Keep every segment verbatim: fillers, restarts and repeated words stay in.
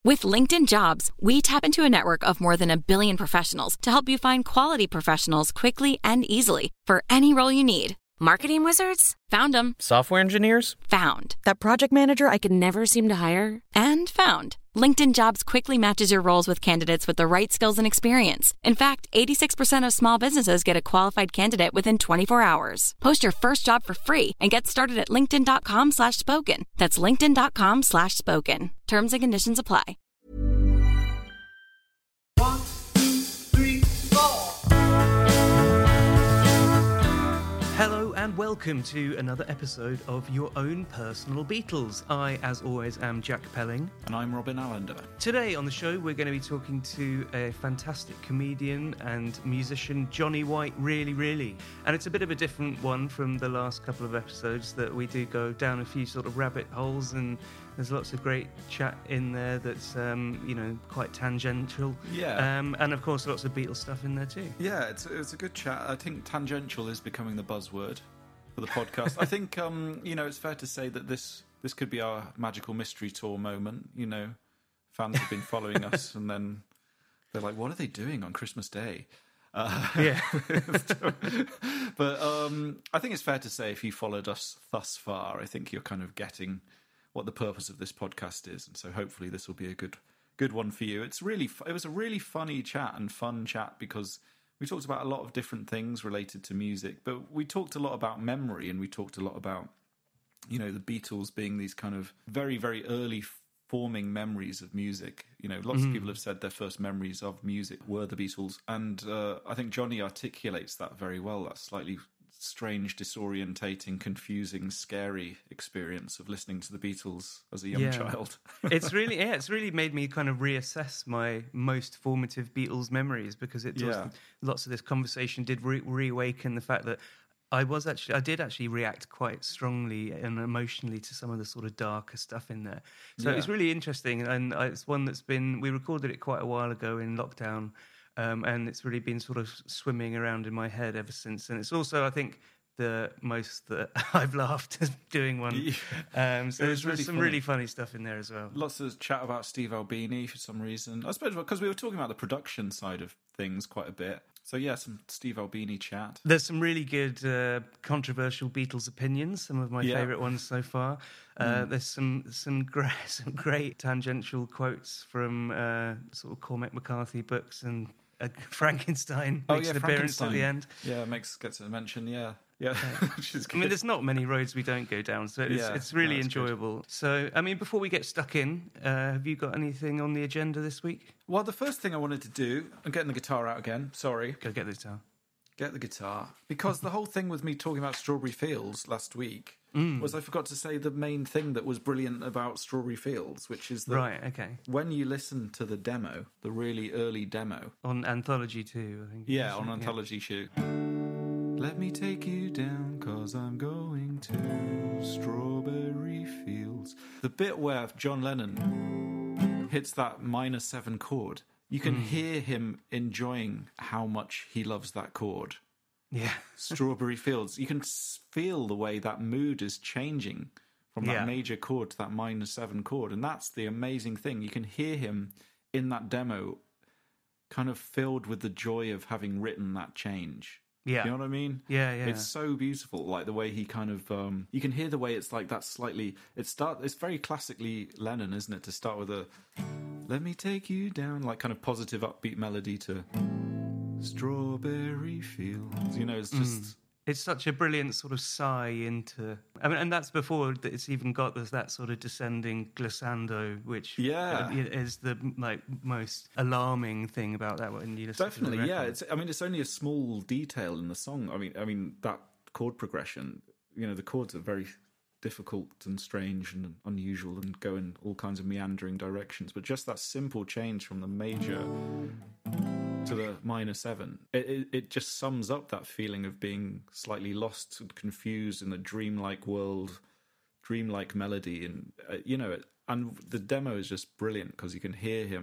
With LinkedIn Jobs, we tap into a network of more than a billion professionals to help you find quality professionals quickly and easily for any role you need. Marketing wizards? Found them. Software engineers? Found. That project manager I could never seem to hire? And found. LinkedIn Jobs quickly matches your roles with candidates with the right skills and experience. In fact, eighty-six percent of small businesses get a qualified candidate within twenty-four hours. Post your first job for free and get started at linkedin.com slash spoken. That's linkedin.com slash spoken. Terms and conditions apply. One, two, three, four. Hello and welcome to another episode of Your Own Personal Beatles. I, as always, am Jack Pelling. And I'm Robin Allender. Today on the show, we're going to be talking to a fantastic comedian and musician, Johnny White, really, really. And it's a bit of a different one from the last couple of episodes that we do go down a few sort of rabbit holes, and there's lots of great chat in there that's, um, you know, quite tangential. Yeah. Um, and, of course, lots of Beatles stuff in there too. Yeah, it's, it's a good chat. I think tangential is becoming the buzzword for the podcast. I think, um, you know, it's fair to say that this this could be our magical mystery tour moment. You know, fans have been following us, and then they're like, what are they doing on Christmas Day? Uh, Yeah. But um, I think it's fair to say if you followed us thus far, I think you're kind of getting what the purpose of this podcast is, and so hopefully this will be a good good one for you. It's really it was a really funny chat and fun chat because we talked about a lot of different things related to music, but we talked a lot about memory, and we talked a lot about, you know, the Beatles being these kind of very, very early forming memories of music. You know, lots mm. of people have said their first memories of music were the Beatles, and uh, I think Johnny articulates that very well, that slightly strange, disorientating, confusing, scary experience of listening to the Beatles as a young yeah. child. It's really, yeah, it's really made me kind of reassess my most formative Beatles memories, because it does, Yeah. lots of this conversation did re- reawaken the fact that I was actually, I did actually react quite strongly and emotionally to some of the sort of darker stuff in there. So Yeah. it's really interesting, and it's one that's been, we recorded it quite a while ago in lockdown. Um, and it's really been sort of swimming around in my head ever since. And it's also, I think, the most that I've laughed doing one. Yeah. Um, so It there's, was there's really some funny. really funny stuff in there as well. Lots of chat about Steve Albini for some reason. I suppose because we were talking about the production side of things quite a bit. So yeah, some Steve Albini chat. There's some really good uh, controversial Beatles opinions, some of my Yeah. favourite ones so far. Uh, mm. There's some some great, some great tangential quotes from uh, sort of Cormac McCarthy books, and uh, Frankenstein Oh makes yeah, an appearance at the end. Yeah, makes gets a mention. Yeah, yeah. Which is I mean, good. there's not many roads we don't go down, so it's, Yeah, it's really no, it's good. enjoyable. So, I mean, before we get stuck in, uh, have you got anything on the agenda this week? Well, the first thing I wanted to do, I'm getting the guitar out again. Sorry, Go get this down. get the guitar because the whole thing with me talking about Strawberry Fields last week Mm. was I forgot to say the main thing that was brilliant about Strawberry Fields, which is that Right, okay. when you listen to the demo, the really early demo, On Anthology too, I think. yeah, isn't on it? Anthology Shoot. Let me take you down, cause I'm going to Strawberry Fields. The bit where John Lennon hits that minor seven chord, you can Mm. hear him enjoying how much he loves that chord. Yeah. Strawberry Fields. You can s- feel the way that mood is changing from that Yeah. major chord to that minor seven chord. And that's the amazing thing. You can hear him in that demo kind of filled with the joy of having written that change. Yeah. You know what I mean? Yeah, yeah. It's so beautiful, like the way he kind of, um, you can hear the way it's like that slightly, it start, it's very classically Lennon, isn't it? To start with a, let me take you down, like kind of positive upbeat melody to Strawberry Fields. You know, it's just... Mm. It's such a brilliant sort of sigh into... I mean, and that's before it's even got this, that sort of descending glissando, which Yeah. uh, is the like most alarming thing about that when you listen Definitely, to the yeah. record. It's, I mean, it's only a small detail in the song. I mean, I mean that chord progression. You know, the chords are very difficult and strange and unusual and go in all kinds of meandering directions. But just that simple change from the major to the minor seven, it, it, it just sums up that feeling of being slightly lost and confused in a dreamlike world, dreamlike melody, and uh, you know, it, and the demo is just brilliant because you can hear him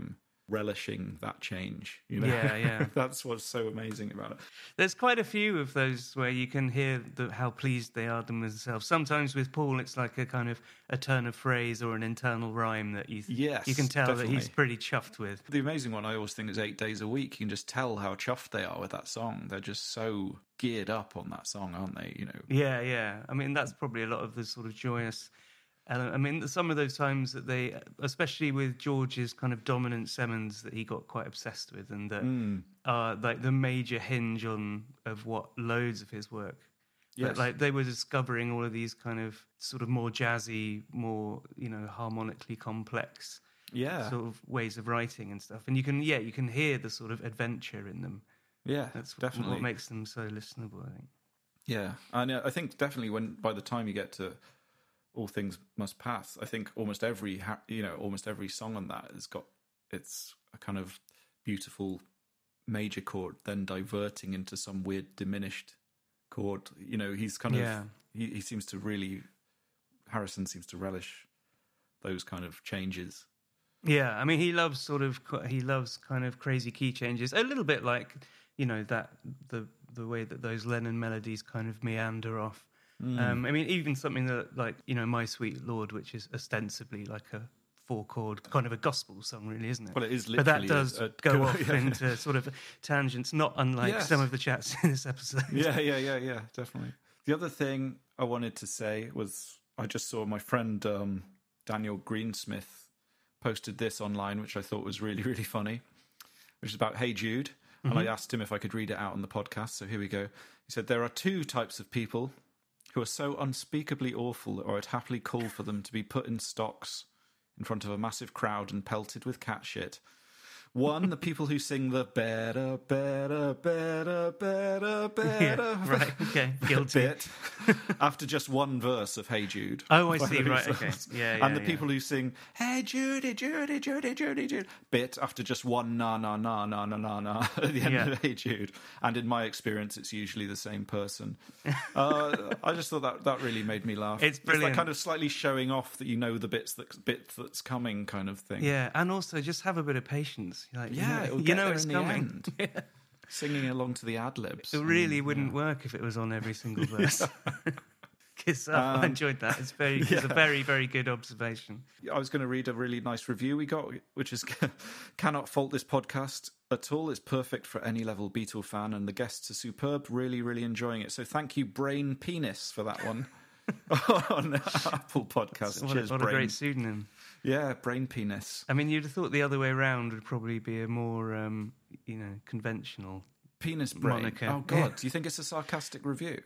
relishing that change. You know? Yeah, yeah. That's what's so amazing about it. There's quite a few of those where you can hear the, how pleased they are themselves. Sometimes with Paul, it's like a kind of a turn of phrase or an internal rhyme that you Yes, you can tell definitely. that he's pretty chuffed with. The amazing one I always think is Eight Days a Week. You can just tell how chuffed they are with that song. They're just so geared up on that song, aren't they? You know. Yeah, yeah. I mean, that's probably a lot of the sort of joyous element. I mean, some of those times that they, especially with George's kind of dominant Simmons that he got quite obsessed with, and that Mm. are like the major hinge on of what loads of his work. Yes. But, like they were discovering all of these kind of sort of more jazzy, more you know harmonically complex Yeah. sort of ways of writing and stuff. And you can yeah you can hear the sort of adventure in them. Yeah, That's definitely. what makes them so listenable, I think. Yeah, and uh, I think definitely when by the time you get to All Things Must Pass, I think almost every ha- you know almost every song on that has got it's a kind of beautiful major chord, then diverting into some weird diminished chord. You know, he's kind Yeah. of he, he seems to really Harrison seems to relish those kind of changes. Yeah, I mean, he loves sort of he loves kind of crazy key changes, a little bit like you know that the the way that those Lennon melodies kind of meander off. Mm. Um, I mean, even something that like you know, My Sweet Lord, which is ostensibly like a four chord kind of a gospel song, really, isn't it? Well, it is but that literally does a- a- go off yeah. into sort of tangents, not unlike Yes. some of the chats in this episode. Yeah, yeah, yeah, yeah, definitely. The other thing I wanted to say was I just saw my friend um, Daniel Greensmith posted this online, which I thought was really, really funny, which is about Hey Jude. And I asked him if I could read it out on the podcast, so here we go. He said, there are two types of people who are so unspeakably awful that I'd happily call for them to be put in stocks in front of a massive crowd and pelted with cat shit. One, the people who sing the better, better, better, better, better Yeah, right, okay, guilty. bit after just one verse of Hey Jude. Oh, I by see, the right, Beatles. okay. Yeah, yeah, And the yeah. people who sing Hey Judy, Judy, Judy, Judy, Judy bit after just one na na na na na na na at the end Yeah. of Hey Jude. And in my experience, it's usually the same person. Uh, I just thought that that really made me laugh. It's like brilliant. kind of slightly showing off that you know the bits that bit that's coming, kind of thing. Yeah, and also just have a bit of patience. Like, Yeah, you it'll know, get you know there it's in the coming. end. Singing along to the ad libs. It really wouldn't work if it was on every single verse. Kiss up. I Um, enjoyed that. It's very, it's a very, very good observation. I was going to read a really nice review we got, which is cannot fault this podcast at all. It's perfect for any level Beatle fan, and the guests are superb. Really, really enjoying it. So thank you, Brain Penis, for that one on Apple Podcast. What, a, Cheers, what a Brain. great pseudonym. Yeah, Brain Penis. I mean, you'd have thought the other way around would probably be a more, um, you know, conventional. Penis Brain. Moniker. Oh, God. Yeah. Do you think it's a sarcastic review?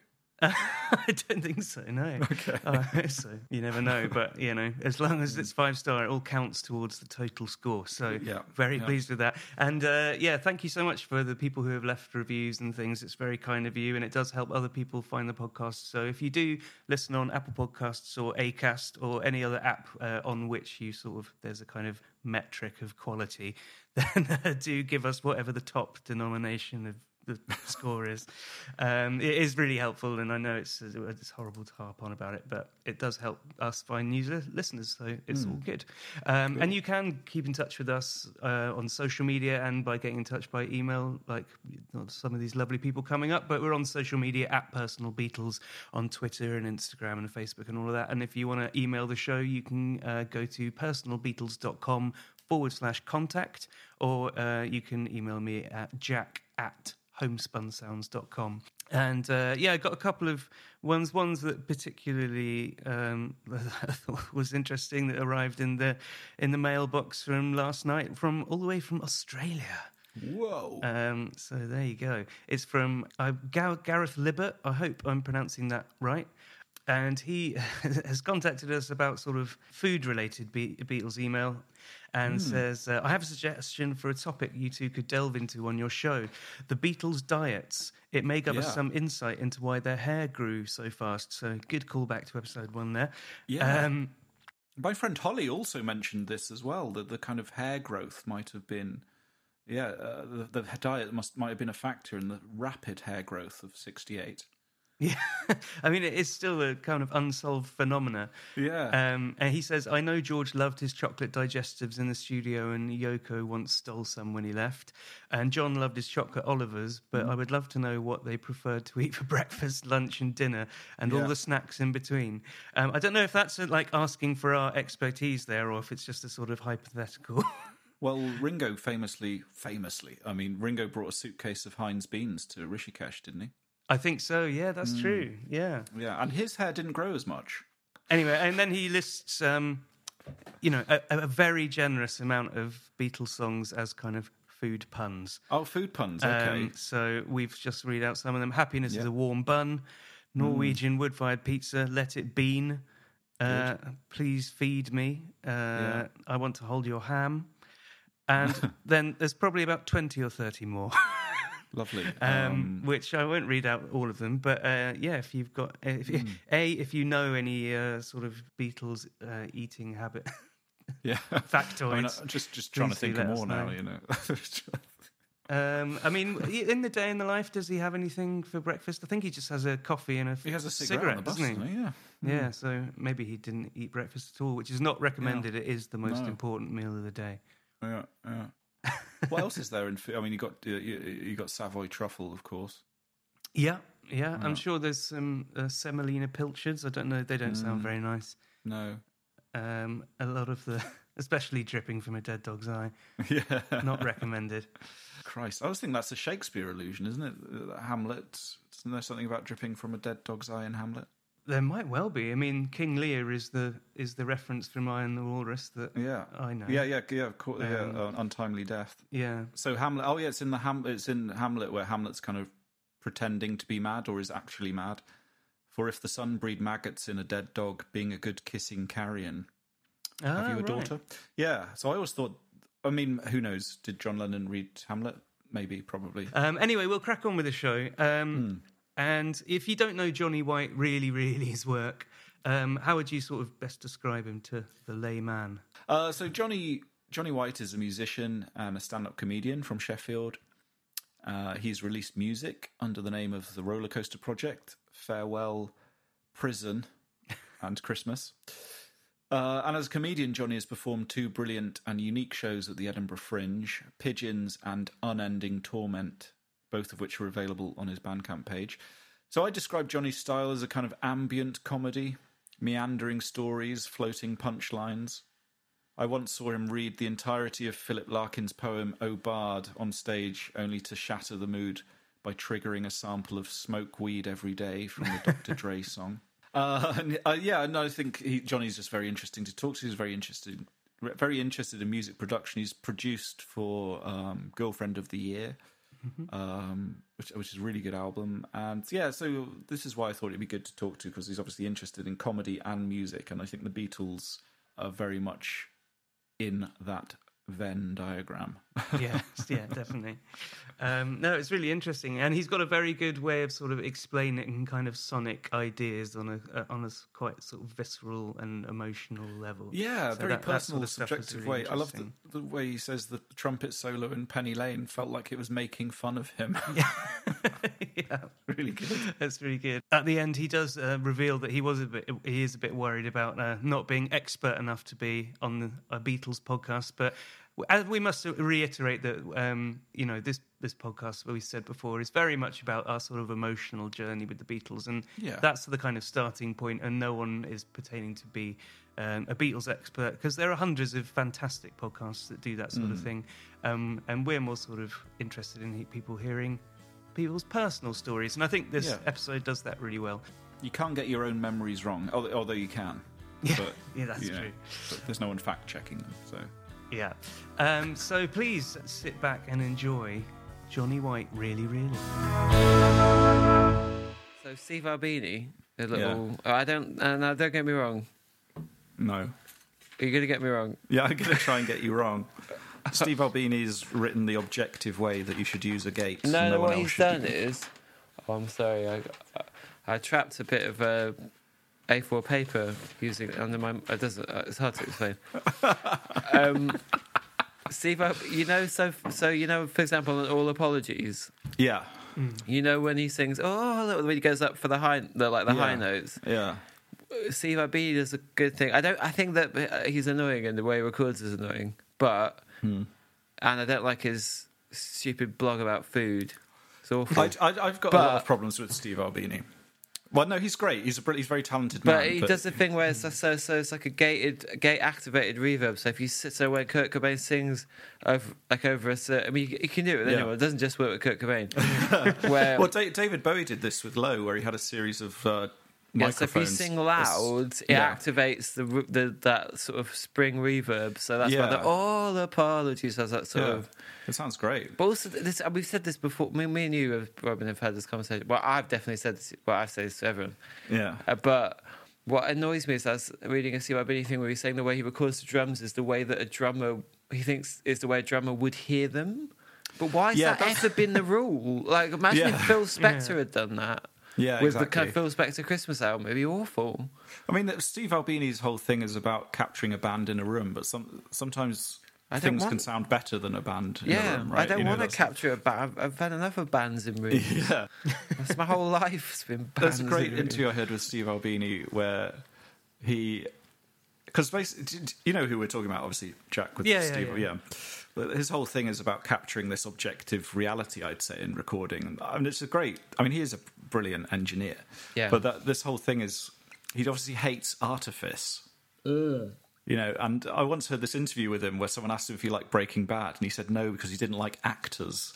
I don't think so, no. Okay. I hope so. You never know, but, you know, as long as it's five star, it all counts towards the total score. So, Yeah, very yeah. pleased with that. And, uh, yeah, thank you so much for the people who have left reviews and things. It's very kind of you, and it does help other people find the podcast. So, if you do listen on Apple Podcasts or Acast or any other app uh, on which you sort of, there's a kind of metric of quality, then uh, do give us whatever the top denomination of the score is. Um, it is really helpful, and I know it's it's horrible to harp on about it, but it does help us find new li- listeners, so it's all good. Um, and you can keep in touch with us uh, on social media and by getting in touch by email, like some of these lovely people coming up. But we're on social media at Personal Beatles on Twitter and Instagram and Facebook and all of that. And if you want to email the show, you can uh, go to personalbeatles.com forward slash contact, or uh, you can email me at jack at homespunsounds dot com. And uh, yeah, I got a couple of ones, ones that particularly um, I thought was interesting that arrived in the in the mailbox from last night, from all the way from Australia. Whoa. Um, so there you go. It's from uh, Gar- Gareth Libbert. I hope I'm pronouncing that right. And he has contacted us about sort of food-related Be- Beatles email, and says, uh, I have a suggestion for a topic you two could delve into on your show. The Beatles' diets. It may give us Yeah. some insight into why their hair grew so fast. So good callback to episode one there. Yeah. Um, My friend Holly also mentioned this as well, that the kind of hair growth might have been, yeah, uh, the, the diet must might have been a factor in the rapid hair growth of sixty-eight. Yeah, I mean, it is still a kind of unsolved phenomena. Yeah. Um, and he says, I know George loved his chocolate digestives in the studio and Yoko once stole some when he left. And John loved his chocolate Olivers, but Mm. I would love to know what they preferred to eat for breakfast, lunch and dinner and Yeah. all the snacks in between. Um, I don't know if that's uh, like asking for our expertise there or if it's just a sort of hypothetical. Well, Ringo famously, famously, I mean, Ringo brought a suitcase of Heinz beans to Rishikesh, didn't he? I think so, yeah, that's Mm. true, yeah. Yeah, and his hair didn't grow as much. Anyway, and then he lists, um, you know, a, a very generous amount of Beatles songs as kind of food puns. Oh, food puns, okay. Um, so we've just read out some of them. Happiness Yeah. is a warm bun. Norwegian wood-fired pizza. Let it bean. Uh, please feed me. Uh, Yeah. I want to hold your ham. And then there's probably about twenty or thirty more. Lovely. Um, Um, which I won't read out all of them, but uh, yeah, if you've got if, Mm. a if you know any uh, sort of Beatles uh, eating habit yeah. factoids, I mean, I'm just, just trying to please do think of let us more now, know. you know. um, I mean, in the day in the life, does he have anything for breakfast? I think he just has a coffee and a he has a cigarette, on the bus, doesn't he? doesn't he? Yeah. Yeah, so maybe he didn't eat breakfast at all, which is not recommended. It is the most No. important meal of the day. Yeah, yeah. What else is there in food? I mean, you got uh, you, you got Savoy truffle, of course. Yeah, yeah. Yeah. I'm sure there's some uh, semolina pilchards. I don't know. They don't sound Mm. very nice. No. Um, a lot of the, especially dripping from a dead dog's eye, Yeah. not recommended. Christ, I always think that's a Shakespeare allusion, isn't it? Uh, Hamlet. Isn't there something about dripping from a dead dog's eye in Hamlet? There might well be. I mean, King Lear is the is the reference from I and the Walrus that Yeah. I know. Yeah, yeah, yeah. Of course, yeah. Um, uh, untimely death. Yeah. So Hamlet. Oh, yeah. It's in the Ham. It's in Hamlet where Hamlet's kind of pretending to be mad or is actually mad. For if the sun breed maggots in a dead dog, being a good kissing carrion. Have Ah, you a right. daughter? Yeah. So I always thought. I mean, who knows? Did John Lennon read Hamlet? Maybe, probably. Um, anyway, we'll crack on with the show. Um, Hmm. And if you don't know Johnny White really, really his work, um, how would you sort of best describe him to the layman? Uh, so Johnny Johnny White is a musician and a stand-up comedian from Sheffield. Uh, he's released music under the name of the Roller Coaster Project, Farewell, Prison, and Christmas. Uh, and as a comedian, Johnny has performed two brilliant and unique shows at the Edinburgh Fringe, Pigeons and Unending Torment, both of which are available on his Bandcamp page. So I describe Johnny's style as a kind of ambient comedy, meandering stories, floating punchlines. I once saw him read the entirety of Philip Larkin's poem O Bard on stage, only to shatter the mood by triggering a sample of Smoke Weed Every Day from the Doctor Dre song. Uh, and, uh, yeah, and I think he, Johnny's just very interesting to talk to. He's very interested, very interested in music production. He's produced for um, Girlfriend of the Year, mm-hmm. um, which, which is a really good album. And yeah, so this is why I thought it'd be good to talk to, because he's obviously interested in comedy and music, and I think the Beatles are very much in that Venn diagram. Yes, yeah, definitely. Um, no, it's really interesting, and he's got a very good way of sort of explaining kind of sonic ideas on a uh, on a s- quite sort of visceral and emotional level. Yeah, So very that- that personal, sort of stuff is subjective really way. I love the, interesting. the way he says the trumpet solo in Penny Lane felt like it was making fun of him. Yeah, yeah, Really good. that's really good. At the end, he does uh, reveal that he was a bit, he is a bit worried about uh, not being expert enough to be on the a Beatles podcast. But as we must reiterate that, um, you know, this this podcast, what we said before, is very much about our sort of emotional journey with the Beatles, and Yeah. that's the kind of starting point. And no one is pertaining to be um, a Beatles expert, because there are hundreds of fantastic podcasts that do that sort of thing, um, and we're more sort of interested in he- people hearing people's personal stories, and I think this Yeah. episode does that really well. You can't get your own memories wrong, although, although you can. Yeah, But, yeah, that's you know, true. but there's no one fact checking them. So Yeah. Um, so please sit back and enjoy Johnny White, really, really. So Steve Albini, a little. Oh, I don't. Uh, no, don't get me wrong. no. Are you going to get me wrong? Yeah, I'm going to try and get you wrong. Steve Albini's written the objective way that you should use a gate. No, no no. one What else he's should done do. is. Oh, I'm sorry. I, I, I trapped a bit of uh, A four paper using it under my. It doesn't. Uh, it's hard to explain. um, Steve, Al- you know, so so you know, for example, on All Apologies. Yeah. You know when he sings, oh, look, when he goes up for the high, the, like the Yeah. high notes. Yeah. Steve Albini does a good thing. I don't. I think that he's annoying and the way he records is annoying. But Hmm. and I don't like his stupid blog about food. It's awful. I, I, I've got But- a lot of problems with Steve Albini. Well, no, he's great. He's a br- he's a very talented But man. he does the thing where it's so, so so it's like a gated, gate activated reverb. So if you sit, so when Kurt Cobain sings over like over a certain, I mean, you, you can do it with Yeah. anyone. It doesn't just work with Kurt Cobain. where Well, Da- David Bowie did this with Low, where he had a series of uh, yeah, so if you microphones. sing loud, it yeah. activates the, re- the that sort of spring reverb. So that's why Yeah. the all apologies has that sort Yeah. of. It sounds great. But also, this, we've said this before. Me, me and you, have, Robin, have had this conversation. Well, I've definitely said this. Well, I've said this to everyone. Yeah. Uh, but what annoys me is I was reading a C Y B thing where he's saying the way he records the drums is the way that a drummer, he thinks is the way a drummer would hear them. But why has Yeah, that that's- ever been the rule? Like, imagine Yeah. if Phil Spector Yeah. had done that. Yeah, With the exactly. kind of Phil Spector Christmas album, it'd be awful. I mean, that Steve Albini's whole thing is about capturing a band in a room, but some sometimes I don't things want- can sound better than a band in a Yeah, room, right? I don't You know, want to that's- capture a band. I've, I've had enough of bands in rooms. Yeah. That's my whole life. It's been bands. There's a great in rooms. interview I heard with Steve Albini where he, because basically, you know who we're talking about, obviously Jack with Yeah, yeah, Steve. yeah. But his whole thing is about capturing this objective reality, I'd say, in recording. I mean, it's a great. I mean, he is a brilliant engineer. Yeah. But that, this whole thing is, he obviously hates artifice. You know, and I once heard this interview with him where someone asked him if he liked Breaking Bad, and he said no because he didn't like actors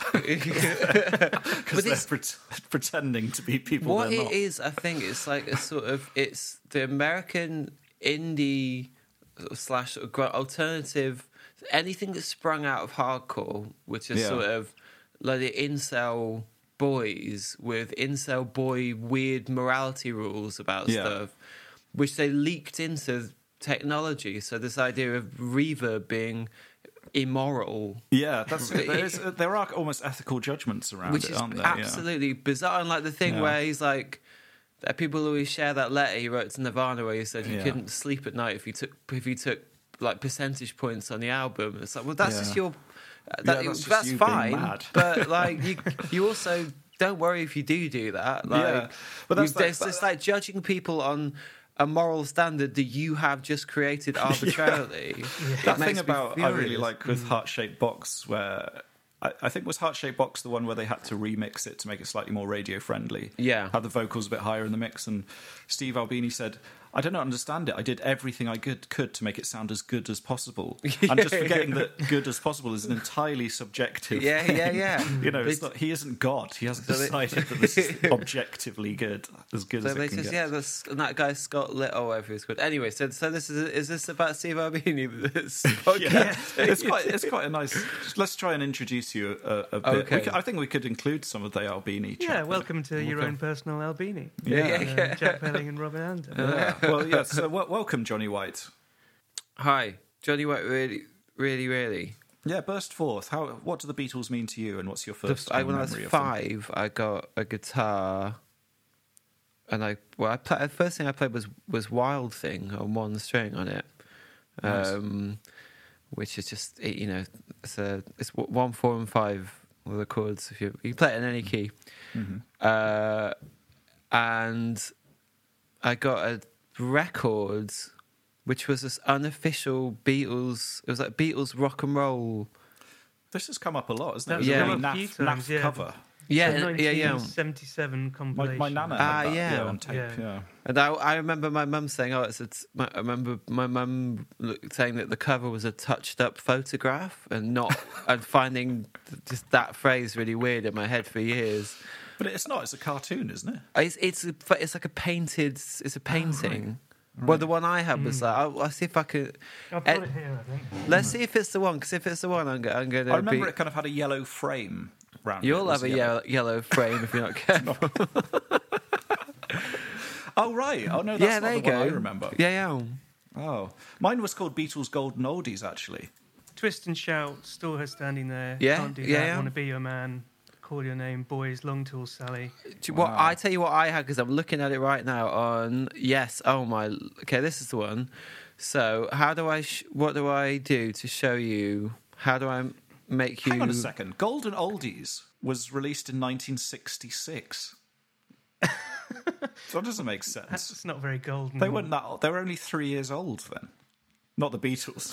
because they're it's- pret- pretending to be people What they're it not. is, I think, it's like a sort of it's the American indie slash sort of gr- alternative, anything that's sprung out of hardcore, which is Yeah. sort of like the incel boys with incel boy weird morality rules about Yeah. stuff, which they leaked into technology. So this idea of reverb being immoral. Yeah, that's there, is, there are almost ethical judgments around Which it, is aren't there? absolutely bizarre. And like the thing Yeah. where he's like, that people always share that letter he wrote to Nirvana where he said you Yeah. couldn't sleep at night if you took if you took like percentage points on the album. It's like, well, that's Yeah. just your uh, that, Yeah, that's that's, just you being fine, mad. but like you you also don't worry if you do do that. Like, Yeah, but that's you- like- there's just like judging people on a moral standard that you have just created arbitrarily. It That makes thing me about I really furious. like with Heart Shaped Box, where I, I think was Heart Shaped Box the one where they had to remix it to make it slightly more radio friendly. Yeah. Have the vocals a bit higher in the mix, and Steve Albini said, I don't understand it. I did everything I could, could to make it sound as good as possible. I'm just forgetting that good as possible is an entirely subjective Yeah, thing. yeah, yeah. You know, it's They- not, he isn't God. He hasn't So they- decided that this is objectively good, as good So as they it can just get. yeah, that's, and that guy Scott Little, whatever he's called. Anyway, so so this is is this about Steve Albini? This podcast? Yeah, it's quite it's quite a nice. Let's try and introduce you a, a bit. Okay. We could, I think we could include some of the Albini. Yeah, chat. welcome to your Okay. own personal Albini. Yeah. Yeah, Uh, yeah. Jack Pelling and Robin Anderson. Yeah. Well, yeah. So w- welcome, Johnny White. Hi, Johnny White. Really, really, really. Yeah, burst forth. How? What do the Beatles mean to you, and what's your The, first I, kind when of I was memory of them? five, I got a guitar, and I well, I played. The first thing I played was was Wild Thing on one string on it, Nice. um, which is just it, you know it's a it's w- one, four, and five were the chords. If you you play it in any key, Mhm. uh, and I got a record, which was this unofficial Beatles. It was like Beatles rock and roll. This has come up a lot, isn't it? That's It was Yeah. a really come up a few naff, times, naff yeah. cover. Yeah, The and- yeah, yeah. nineteen seventy-seven My, compilation. my nana Ah, had that, yeah. yeah, on tape. Yeah. Yeah. And I, I remember my mum saying, "Oh, it's a t- my, I remember my mum look- saying that the cover was a touched-up photograph, and not and finding th- just that phrase really weird in my head for years. But it's not. It's a cartoon, isn't it? It's it's a, it's like a painted. It's a painting. Well, the one I had was like. I'll, I'll see if I could. I've eh, got it here, I think. Let's see if it's the one. Because if it's the one, I'm, go- I'm going to. I remember be, it kind of had a yellow frame round it. You'll It was have a yellow, yellow frame if you're not careful. Oh right. Oh no, that's yeah, not there the you go. one I remember. Yeah, yeah. Oh, mine was called Beatles Golden Oldies, actually. Twist and Shout, Still Her Standing There. Yeah, Can't Do yeah, That, yeah. Wanna Be Your Man. Call Your Name, Boys, Long Tall Sally. Do you- What Wow. I tell you what I had because I'm looking at it right now on yes. Oh my. Okay, this is the one. So how do I? Sh- what do I do to show you? How do I? make you. Hang on a second. Golden Oldies was released in nineteen sixty-six. So that doesn't make sense. That's not very golden. They weren't that old. They were only three years old then. Not the Beatles.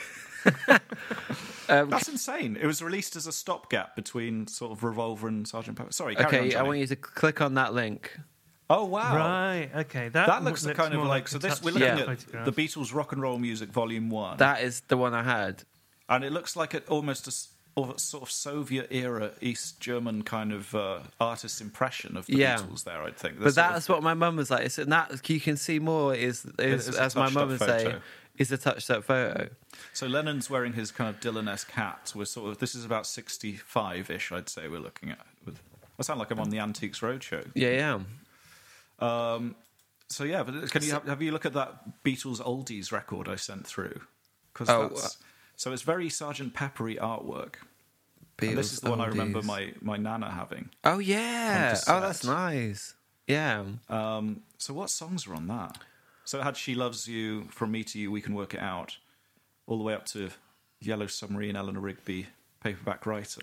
Um, That's insane. It was released as a stopgap between sort of Revolver and Sergeant Pepper. Sorry, carry on, okay, I Johnny. want you to click on that link. Oh, wow. Right, okay. That, That looks, looks kind of more like... So a this, we're touch looking Yeah. at photograph. the Beatles Rock and Roll Music Volume one. That is the one I had. And it looks like it almost a s- of a sort of Soviet-era East German kind of uh, artist's impression of the Yeah. Beatles there, I think. But There's sort that's of- what my mum was like. It's, and that you can see more is, is, is a as my mum would touched-up say, photo. is a touched up photo. So Lennon's wearing his kind of Dylan-esque hat. We're sort of... This is about sixty-five-ish, I'd say, we're looking at. With, I sound like I'm on the Antiques Roadshow. Yeah, yeah. Um, so yeah, but can you have, have you look at that Beatles oldies record I sent through? Because Oh, that's uh, so it's very Sergeant Peppery artwork. And Beatles this is the one I remember oldies. my, my nana having. Oh yeah. cassette. Oh, that's nice. Yeah. Um, so what songs are on that? So it had "She Loves You," "From Me to You," "We Can Work It Out," all the way up to "Yellow Submarine," Eleanor Rigby, "Paperback Writer."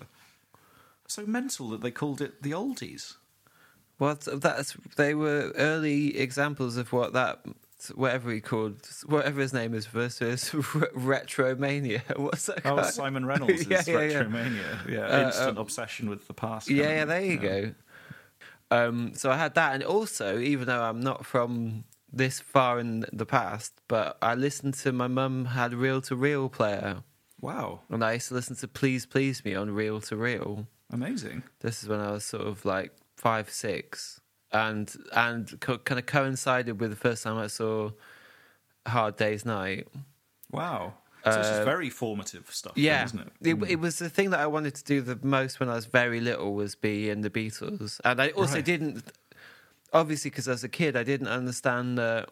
So mental that they called it the oldies. Well, that's they were early examples of what that whatever he called whatever his name is versus retromania. What's that? Oh, called? Simon Reynolds' Yeah, yeah, yeah. Retromania. Yeah, Uh, instant um, obsession with the past. Yeah, kind yeah. of- There you yeah. go. Um, so I had that, and also, even though I'm not from this far in the past, but I listened to my mum had a reel to reel player, Wow, and I used to listen to "Please Please Me" on reel to reel. amazing. This is when I was sort of like five, six, and and co- kind of coincided with the first time I saw Hard Day's Night. Wow. So this is Uh, very formative stuff, then, Yeah, isn't it? it, Mm. it was the thing that I wanted to do the most when I was very little was be in the Beatles, and I also Right. didn't, obviously, because as a kid I didn't understand that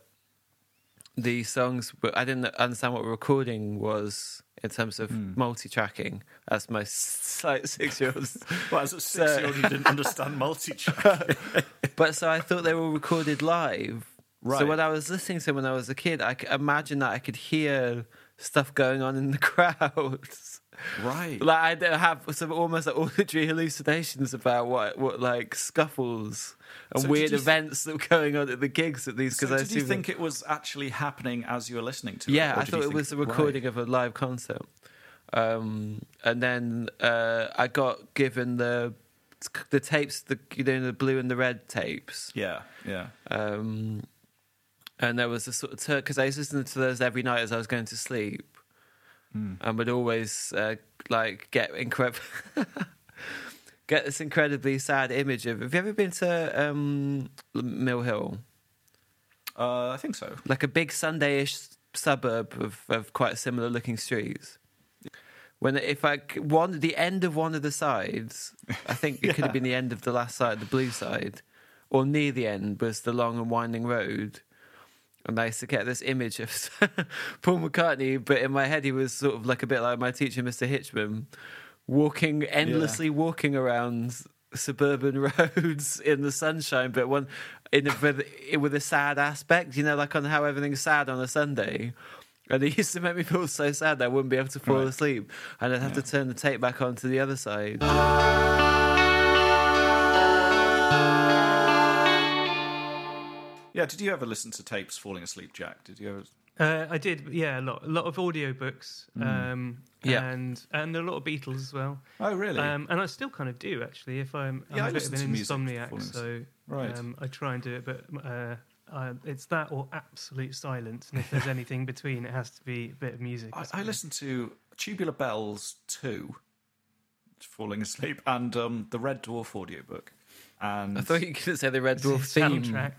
the songs. were- I didn't understand what recording was in terms of Hmm. multi-tracking. As my s- like six-year-olds. Well, as a six-year-old, you didn't understand multi-track. But so I thought they were recorded live. Right. So when I was listening to them when I was a kid, I could imagine that I could hear stuff going on in the crowds. Right. Like I have some almost like auditory hallucinations about what, what like scuffles and So did weird you th- events that were going on at the gigs at these. So Because I did you assume think it was actually happening as you were listening to it? yeah, or I did you thought it think- was a Right. recording of a live concert. Um, and then uh, I got given the the tapes, the you know the blue and the red tapes. Yeah, yeah. Um, and there was a sort of because I was listening to those every night as I was going to sleep, Hmm. and would always uh, like get incredible get this incredibly sad image of. Have you ever been to um, Mill Hill? Uh, I think so. Like a big Sunday-ish suburb of, of quite similar looking streets. When if I c- one the end of one of the sides, I think it could have been the end of the last side, the blue side, or near the end was the long and winding road. And I used to get this image of Paul McCartney, but in my head he was sort of like a bit like my teacher, Mister Hitchman, walking endlessly, walking around suburban roads in the sunshine, but one in a, with, with a sad aspect, you know, like on how everything's sad on a Sunday. And it used to make me feel so sad that I wouldn't be able to fall Right. asleep, and I'd have Yeah. to turn the tape back on to the other side. Yeah, did you ever listen to tapes falling asleep, Jack? Did you ever? Uh, I did, yeah, a lot, a lot of audiobooks, Mm. um, Yeah. and and a lot of Beatles as well. Oh, really? Um, and I still kind of do actually. If I'm, I'm Yeah, I a bit listen of an to music insomniac, falling so Right. um, I try and do it. But uh, uh, it's that or absolute silence. And if there's anything between, it has to be a bit of music. I, I listened to Tubular Bells two, falling asleep, and um, the Red Dwarf audiobook. And I thought you could say the Red Dwarf theme. soundtrack.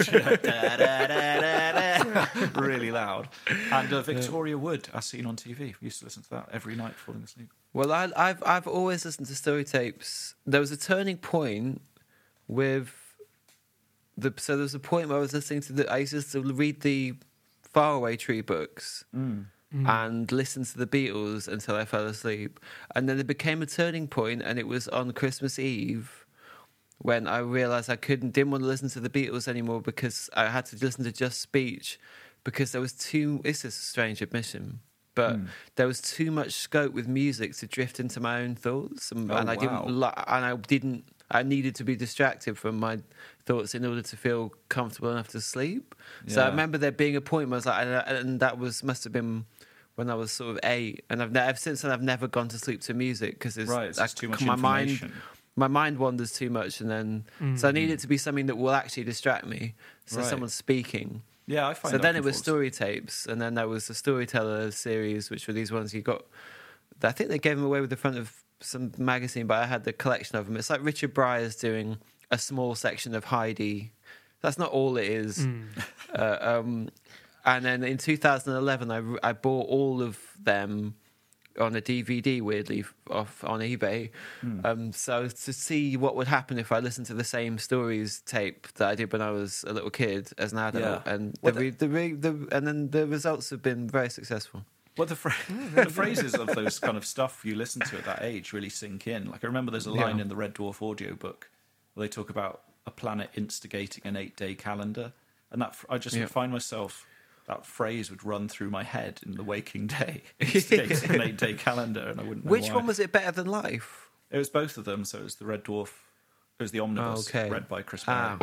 really loud. And uh, Victoria Wood, as seen on T V. We used to listen to that every night falling asleep. Well, I, I've I've always listened to story tapes. There was a turning point with the. So there was a point where I was listening to the. I used to read the Faraway Tree books and listen to the Beatles until I fell asleep, and then it became a turning point, and it was on Christmas Eve when I realised I couldn't didn't want to listen to the Beatles anymore because I had to listen to Just Speech because there was too. This is a strange admission. but Mm. there was too much scope with music to drift into my own thoughts, and, Oh, and I wow. didn't. li- And I didn't. I needed to be distracted from my thoughts in order to feel comfortable enough to sleep. So I Yeah. remember there being a point where I was like, and, and that was must have been when I was sort of eight, and I've never since then I've never gone to sleep to music because it's Right, it's just too much my mind. information. My mind wanders too much, and then so I need it to be something that will actually distract me. So Right. someone's speaking. Yeah, I find So that then can it was fall story tapes, and then there was the Storyteller series, which were these ones you got. I think they gave them away with the front of some magazine, but I had the collection of them. It's like Richard Breyer's doing a small section of Heidi. That's not all it is. Uh, um, and then in two thousand eleven, I, I bought all of them on a D V D, weirdly, off on eBay. Um, so to see what would happen if I listened to the same stories tape that I did when I was a little kid as an adult, Yeah. and the, Well, re- the, re- the and then the results have been very successful. Well, the, phra- the phrases of those kind of stuff you listen to at that age really sink in. Like, I remember there's a line Yeah. in the Red Dwarf audiobook where they talk about a planet instigating an eight-day calendar. And that I just Yeah. would find myself, that phrase would run through my head in the waking day. Instigating an eight-day calendar, and I wouldn't know Which why. one was it better than Life? It was both of them, so it was the Red Dwarf, it was the Omnibus, Oh, okay. read by Chris Ah.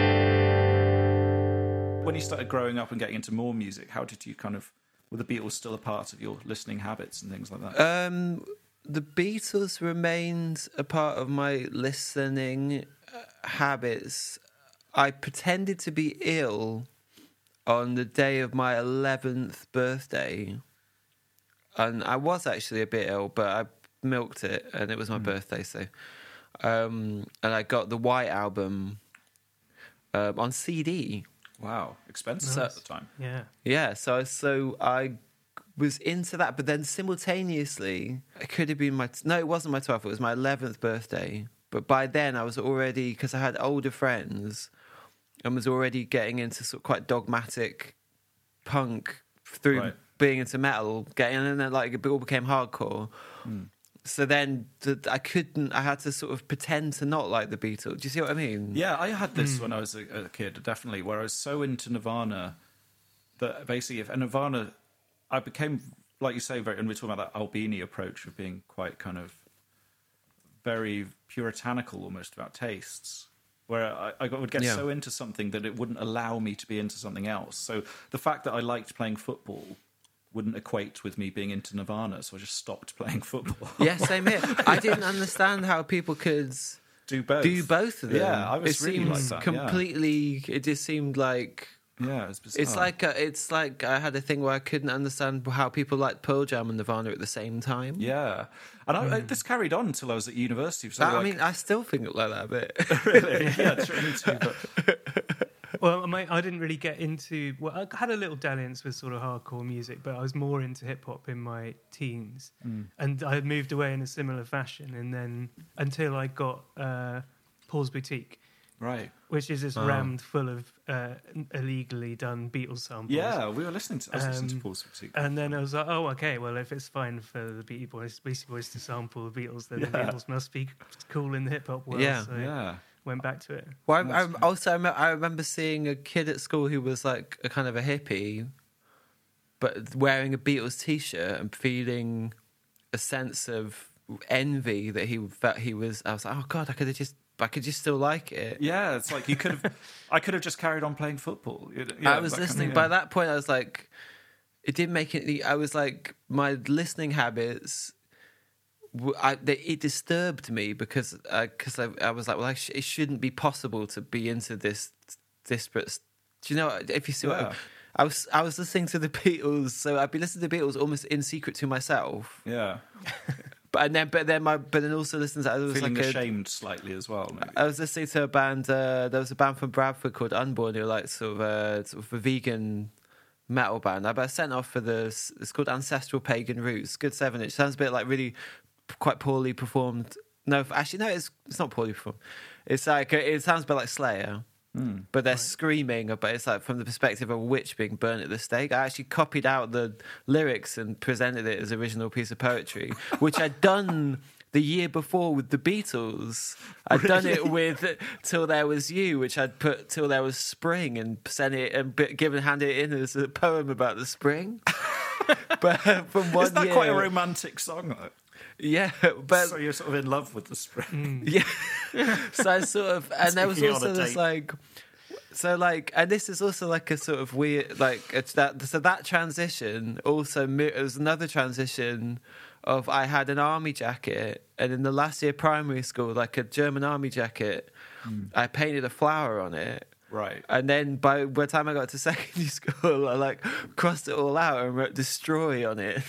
Barry. When you started growing up and getting into more music, how did you kind of... Were the Beatles still a part of your listening habits and things like that? Um, the Beatles remained a part of my listening uh, habits. I pretended to be ill on the day of my eleventh birthday. And I was actually a bit ill, but I milked it, and it was my birthday, so... Um, and I got the White Album um, on C D. Wow, expensive So- at the time. Yeah. Yeah, so so I was into that, but then simultaneously, it could have been my no, it wasn't my twelfth. It was my eleventh birthday. But by then, I was already because I had older friends, and was already getting into sort of quite dogmatic punk through Right. being into metal, getting and then like it all became hardcore. So then the, I couldn't. I had to sort of pretend to not like the Beatles. Do you see what I mean? Yeah, I had this when I was a, a kid, definitely, where I was so into Nirvana that basically, if and Nirvana, I became, like you say, very, and we're talking about that Albini approach of being quite kind of very puritanical almost about tastes, where I, I would get Yeah. so into something that it wouldn't allow me to be into something else. So the fact that I liked playing football wouldn't equate with me being into Nirvana, so I just stopped playing football. Yeah, same here. I didn't understand how people could Do both. do both of them. Yeah, I was it really seemed like that, yeah. completely. It just seemed like Yeah, it's bizarre. it's like a, it's like I had a thing where I couldn't understand how people liked Pearl Jam and Nirvana at the same time. Yeah, and I, I, this carried on until I was at university. So I like, mean, I still think like that a bit. really, yeah, it's really too. But Well, my, I didn't really get into. Well, I had a little dalliance with sort of hardcore music, but I was more into hip hop in my teens, and I had moved away in a similar fashion. And then until I got uh, Paul's Boutique, right, which is just Oh. rammed full of uh, illegally done Beatles samples. yeah, we were listening to. I was listening to Um, Paul's Boutique. And then I was like, oh, okay, well, if it's fine for the Beastie Boys, Beastie Boys to sample the Beatles, then the Yeah. Beatles must be cool in the hip hop world. Yeah. so Yeah, went back to it. Well, I, I also I me- I remember seeing a kid at school who was like a kind of a hippie, but wearing a Beatles T-shirt and feeling a sense of envy that he that he was. I was like, oh god, I could have just, I could just still like it. yeah. It's like you could have. I could have just carried on playing football. You- yeah, I was that kind of- listening. yeah. By that point, I was like, it didn't make it. I was like, my listening habits. w- I, they, it disturbed me because because I, I was like, well, I sh- it shouldn't be possible to be into this disparate. s- Do you know if you see what Yeah. I, I was? I was listening to the Beatles, so I'd be listening to the Beatles almost in secret to myself. Yeah, But and then, but then my, but then also listening to. I was feeling like a, ashamed slightly as well. Maybe. I was listening to a band. Uh, there was a band from Bradford called Unborn, who were like sort of a sort of a vegan metal band. I got sent off for this. It's called Ancestral Pagan Roots. Good seven inch. Sounds a bit like really quite poorly performed. No, actually, no. It's it's not poorly performed. It's like it sounds a bit like Slayer. But they're screaming, but it's like from the perspective of a witch being burnt at the stake. I actually copied out the lyrics and presented it as original piece of poetry, which I'd done the year before with the Beatles. I'd done it with Till There Was You, which I'd put Till There Was Spring and sent it and b- given handed it in as a poem about the spring. but uh, from one Isn't that year, quite a romantic song, though? yeah, but So you're sort of in love with the spring. yeah. So I sort of, and there was Taking it on also a this date. like, so like, and this is also like a sort of weird, like it's that. So that transition also mi- it was another transition of I had an army jacket, and in the last year of primary school, like a German army jacket, I painted a flower on it. Right. And then by, by the time I got to secondary school, I like crossed it all out and wrote "destroy" on it.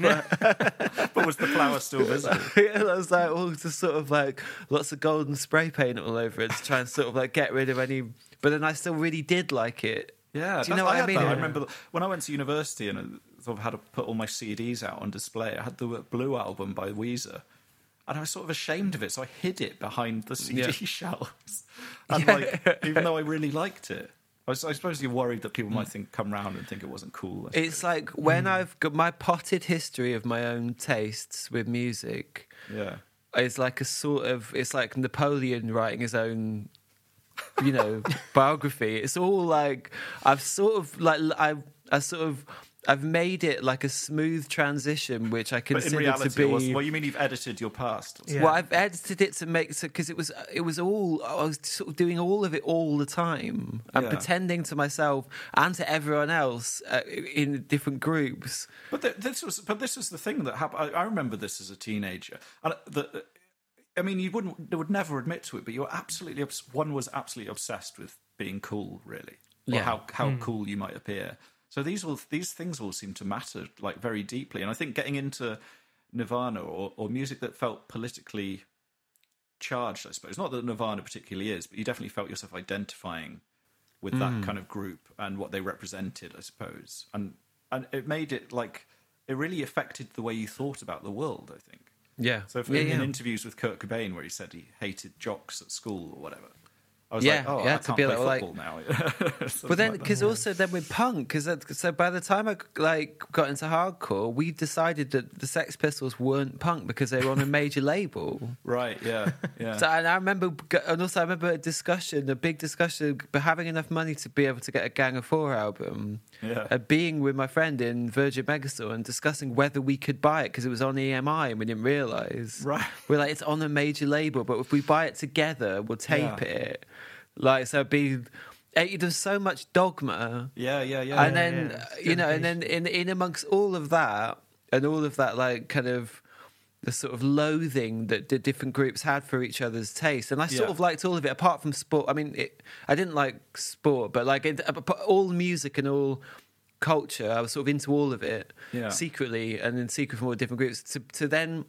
But was the flower still visible? And I was like, oh, just sort of like lots of golden spray paint all over it to try and sort of like get rid of any. But then I still really did like it. Yeah, Do you that's- know what I had mean? that. I Yeah. remember when I went to university and I sort of had to put all my C Ds out on display. I had the Blue album by Weezer, and I was sort of ashamed of it, so I hid it behind the C D Yeah. shelves. And Yeah. like, even though I really liked it, I, was, I suppose you're worried that people might think come round and think it wasn't cool. I It's suppose. like when I've got my potted history of my own tastes with music. yeah, It's like a sort of, it's like Napoleon writing his own, you know, biography. It's all like, I've sort of like, I, I sort of, I've made it like a smooth transition, which I but in consider reality, to be. it was, well, you mean you've edited your past? Yeah. Well, I've edited it to make so because it was it was all I was sort of doing all of it all the time and Yeah. pretending to myself and to everyone else uh, in different groups. But th- this was, but this was the thing that happened. I, I remember this as a teenager, and the, I mean, you wouldn't, they would never admit to it, but you were absolutely, obs- one was absolutely obsessed with being cool, really, or Yeah. how how cool you might appear. So these all these things all seem to matter like very deeply, and I think getting into Nirvana or, or music that felt politically charged, I suppose, not that Nirvana particularly is, but you definitely felt yourself identifying with that kind of group and what they represented, I suppose, and and it made it like it really affected the way you thought about the world, I think. Yeah. So if, yeah, in, yeah. in interviews with Kurt Cobain, where he said he hated jocks at school or whatever, I was Yeah, like, oh, yeah, I to can't be play like- football now. But then, because also then with punk, because so by the time I like got into hardcore, we decided that the Sex Pistols weren't punk because they were on a major label. right, yeah, yeah. So, and I remember, and also I remember a discussion, a big discussion, but having enough money to be able to get a Gang of Four album, Yeah. uh, being with my friend in Virgin Megastore and discussing whether we could buy it because it was on E M I and we didn't realise. Right. We're like, it's on a major label, but if we buy it together, we'll tape Yeah. it. Like, so it'd be, eh, there's so much dogma. yeah, yeah, yeah. and then, yeah, uh, it's you know, and then in, in amongst all of that, and all of that, like, kind of, the sort of loathing that the different groups had for each other's taste. And I sort Yeah. of liked all of it, apart from sport. I mean, it, I didn't like sport, but like it, all music and all culture, I was sort of into all of it Yeah. secretly and in secret from all different groups. To, to then,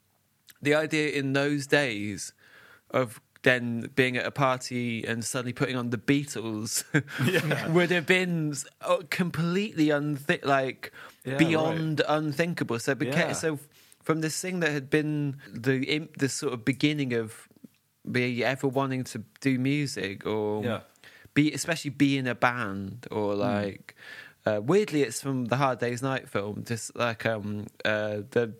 the idea in those days of then being at a party and suddenly putting on the Beatles would have been uh, completely unthi- like Yeah, beyond unthinkable. So it became Yeah. so from this thing that had been the im- the sort of beginning of me ever wanting to do music or Yeah. be especially be in a band or like uh, weirdly it's from the Hard Day's Night film, just like um uh the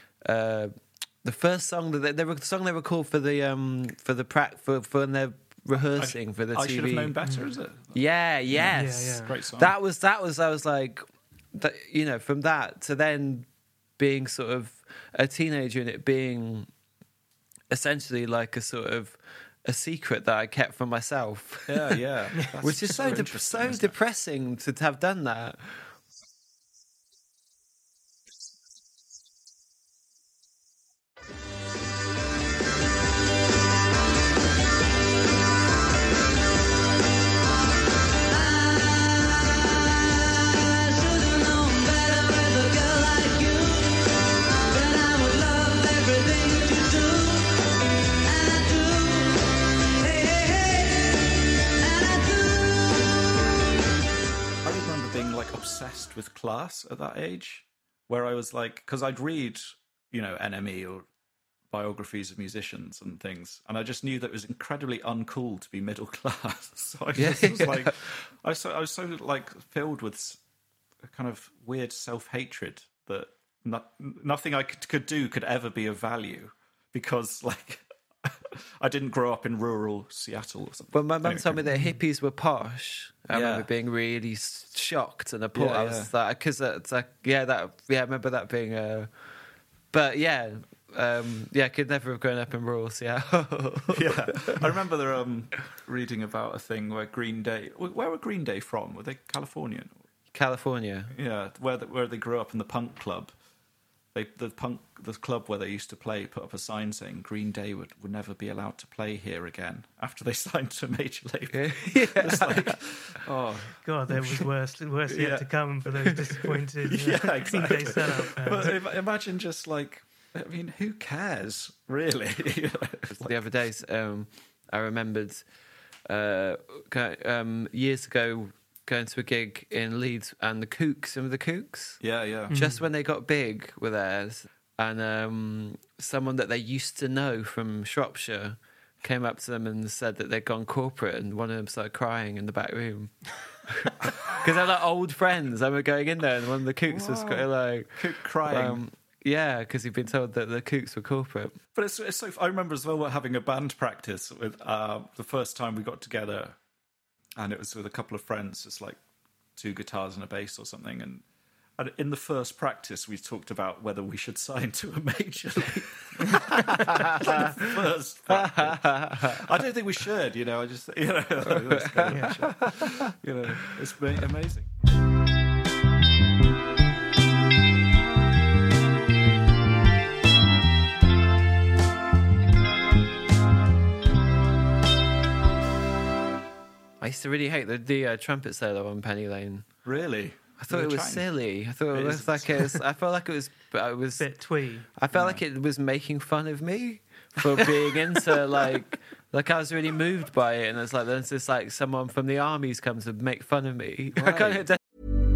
uh the first song that they, they were the song they were called for the um for the pra- for for when they're rehearsing for the I T V. should have known better, is it? Yeah, yes. Yeah, yeah. Great song. That was that was I was like that, you know, from that to then being sort of a teenager and it being essentially like a sort of a secret that I kept from myself. Yeah, yeah. That's Which is so de- interesting, so isn't it? depressing to have done that. I remember being like obsessed with class at that age, where I was like, because I'd read, you know, N M E or biographies of musicians and things, and I just knew that it was incredibly uncool to be middle class. So I just Yeah. was like, I was so, I was so like filled with s- a kind of weird self hatred that no, nothing I could, could do could ever be of value because like I didn't grow up in rural Seattle or something. When my mum Anyway, told me that hippies were posh, I Yeah. remember being really s- shocked and appalled. Yeah, I was yeah. like, because it's like, yeah, that, yeah, I remember that being a. But yeah, um, yeah, I could never have grown up in rural Seattle. Yeah, I remember the, um, reading about a thing where Green Day. Where were Green Day from? Were they Californian? California. Yeah, where the, where they grew up in the punk club. They, the punk, the club where they used to play, put up a sign saying Green Day would, would never be allowed to play here again after they signed to a major label. It's like, oh, God, there was worse, worse yet Yeah. to come for those disappointed uh, yeah, Green exactly. Day sellout fans. But im- imagine just like, I mean, who cares really? You know, it's like- The other days, um, I remembered uh, go- um, years ago going to a gig in Leeds, and the Kooks, remember the Kooks? yeah, yeah. Just when they got big were theirs, and um, someone that they used to know from Shropshire came up to them and said that they'd gone corporate, and one of them started crying in the back room. Because they're like old friends. I remember going in there, and one of the Kooks was kind of like... Cook crying. Um, yeah, because he'd been told that the Kooks were corporate. But it's, it's so. I remember as well having a band practice with uh, the first time we got together, and it was with a couple of friends, just like two guitars and a bass or something. And, and in the first practice, we talked about whether we should sign to a major league. Like the first practice. I don't think we should. You know, I just you know, it was kind of, you know, it's ma- amazing. I used to really hate the, the uh, trumpet solo on Penny Lane. Really, I thought You're it was trying. silly. I thought it, It was is. like it was, I felt like it was. I was. Bit twee. I felt like it was making fun of me for being into like. Like I was really moved by it, and it's like there's this like someone from the army's come to make fun of me. I kind of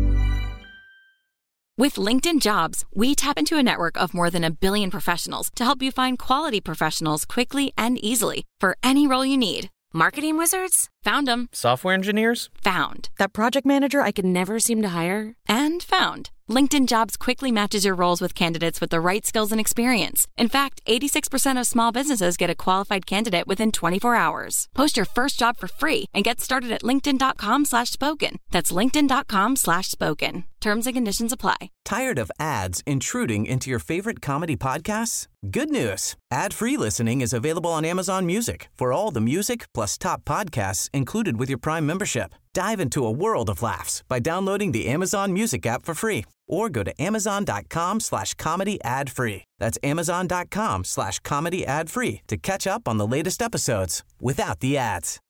With LinkedIn Jobs, we tap into a network of more than a billion professionals to help you find quality professionals quickly and easily for any role you need. Marketing wizards? Found them. Software engineers? Found. That project manager I could never seem to hire? And found. LinkedIn Jobs quickly matches your roles with candidates with the right skills and experience. In fact, eighty-six percent of small businesses get a qualified candidate within twenty-four hours. Post your first job for free and get started at linkedin.com slash spoken. That's linkedin.com slash spoken. Terms and conditions apply. Tired of ads intruding into your favorite comedy podcasts? Good news. Ad-free listening is available on Amazon Music for all the music plus top podcasts included with your Prime membership. Dive into a world of laughs by downloading the Amazon Music app for free or go to amazon.com slash comedy ad free. That's amazon.com slash comedy ad free to catch up on the latest episodes without the ads.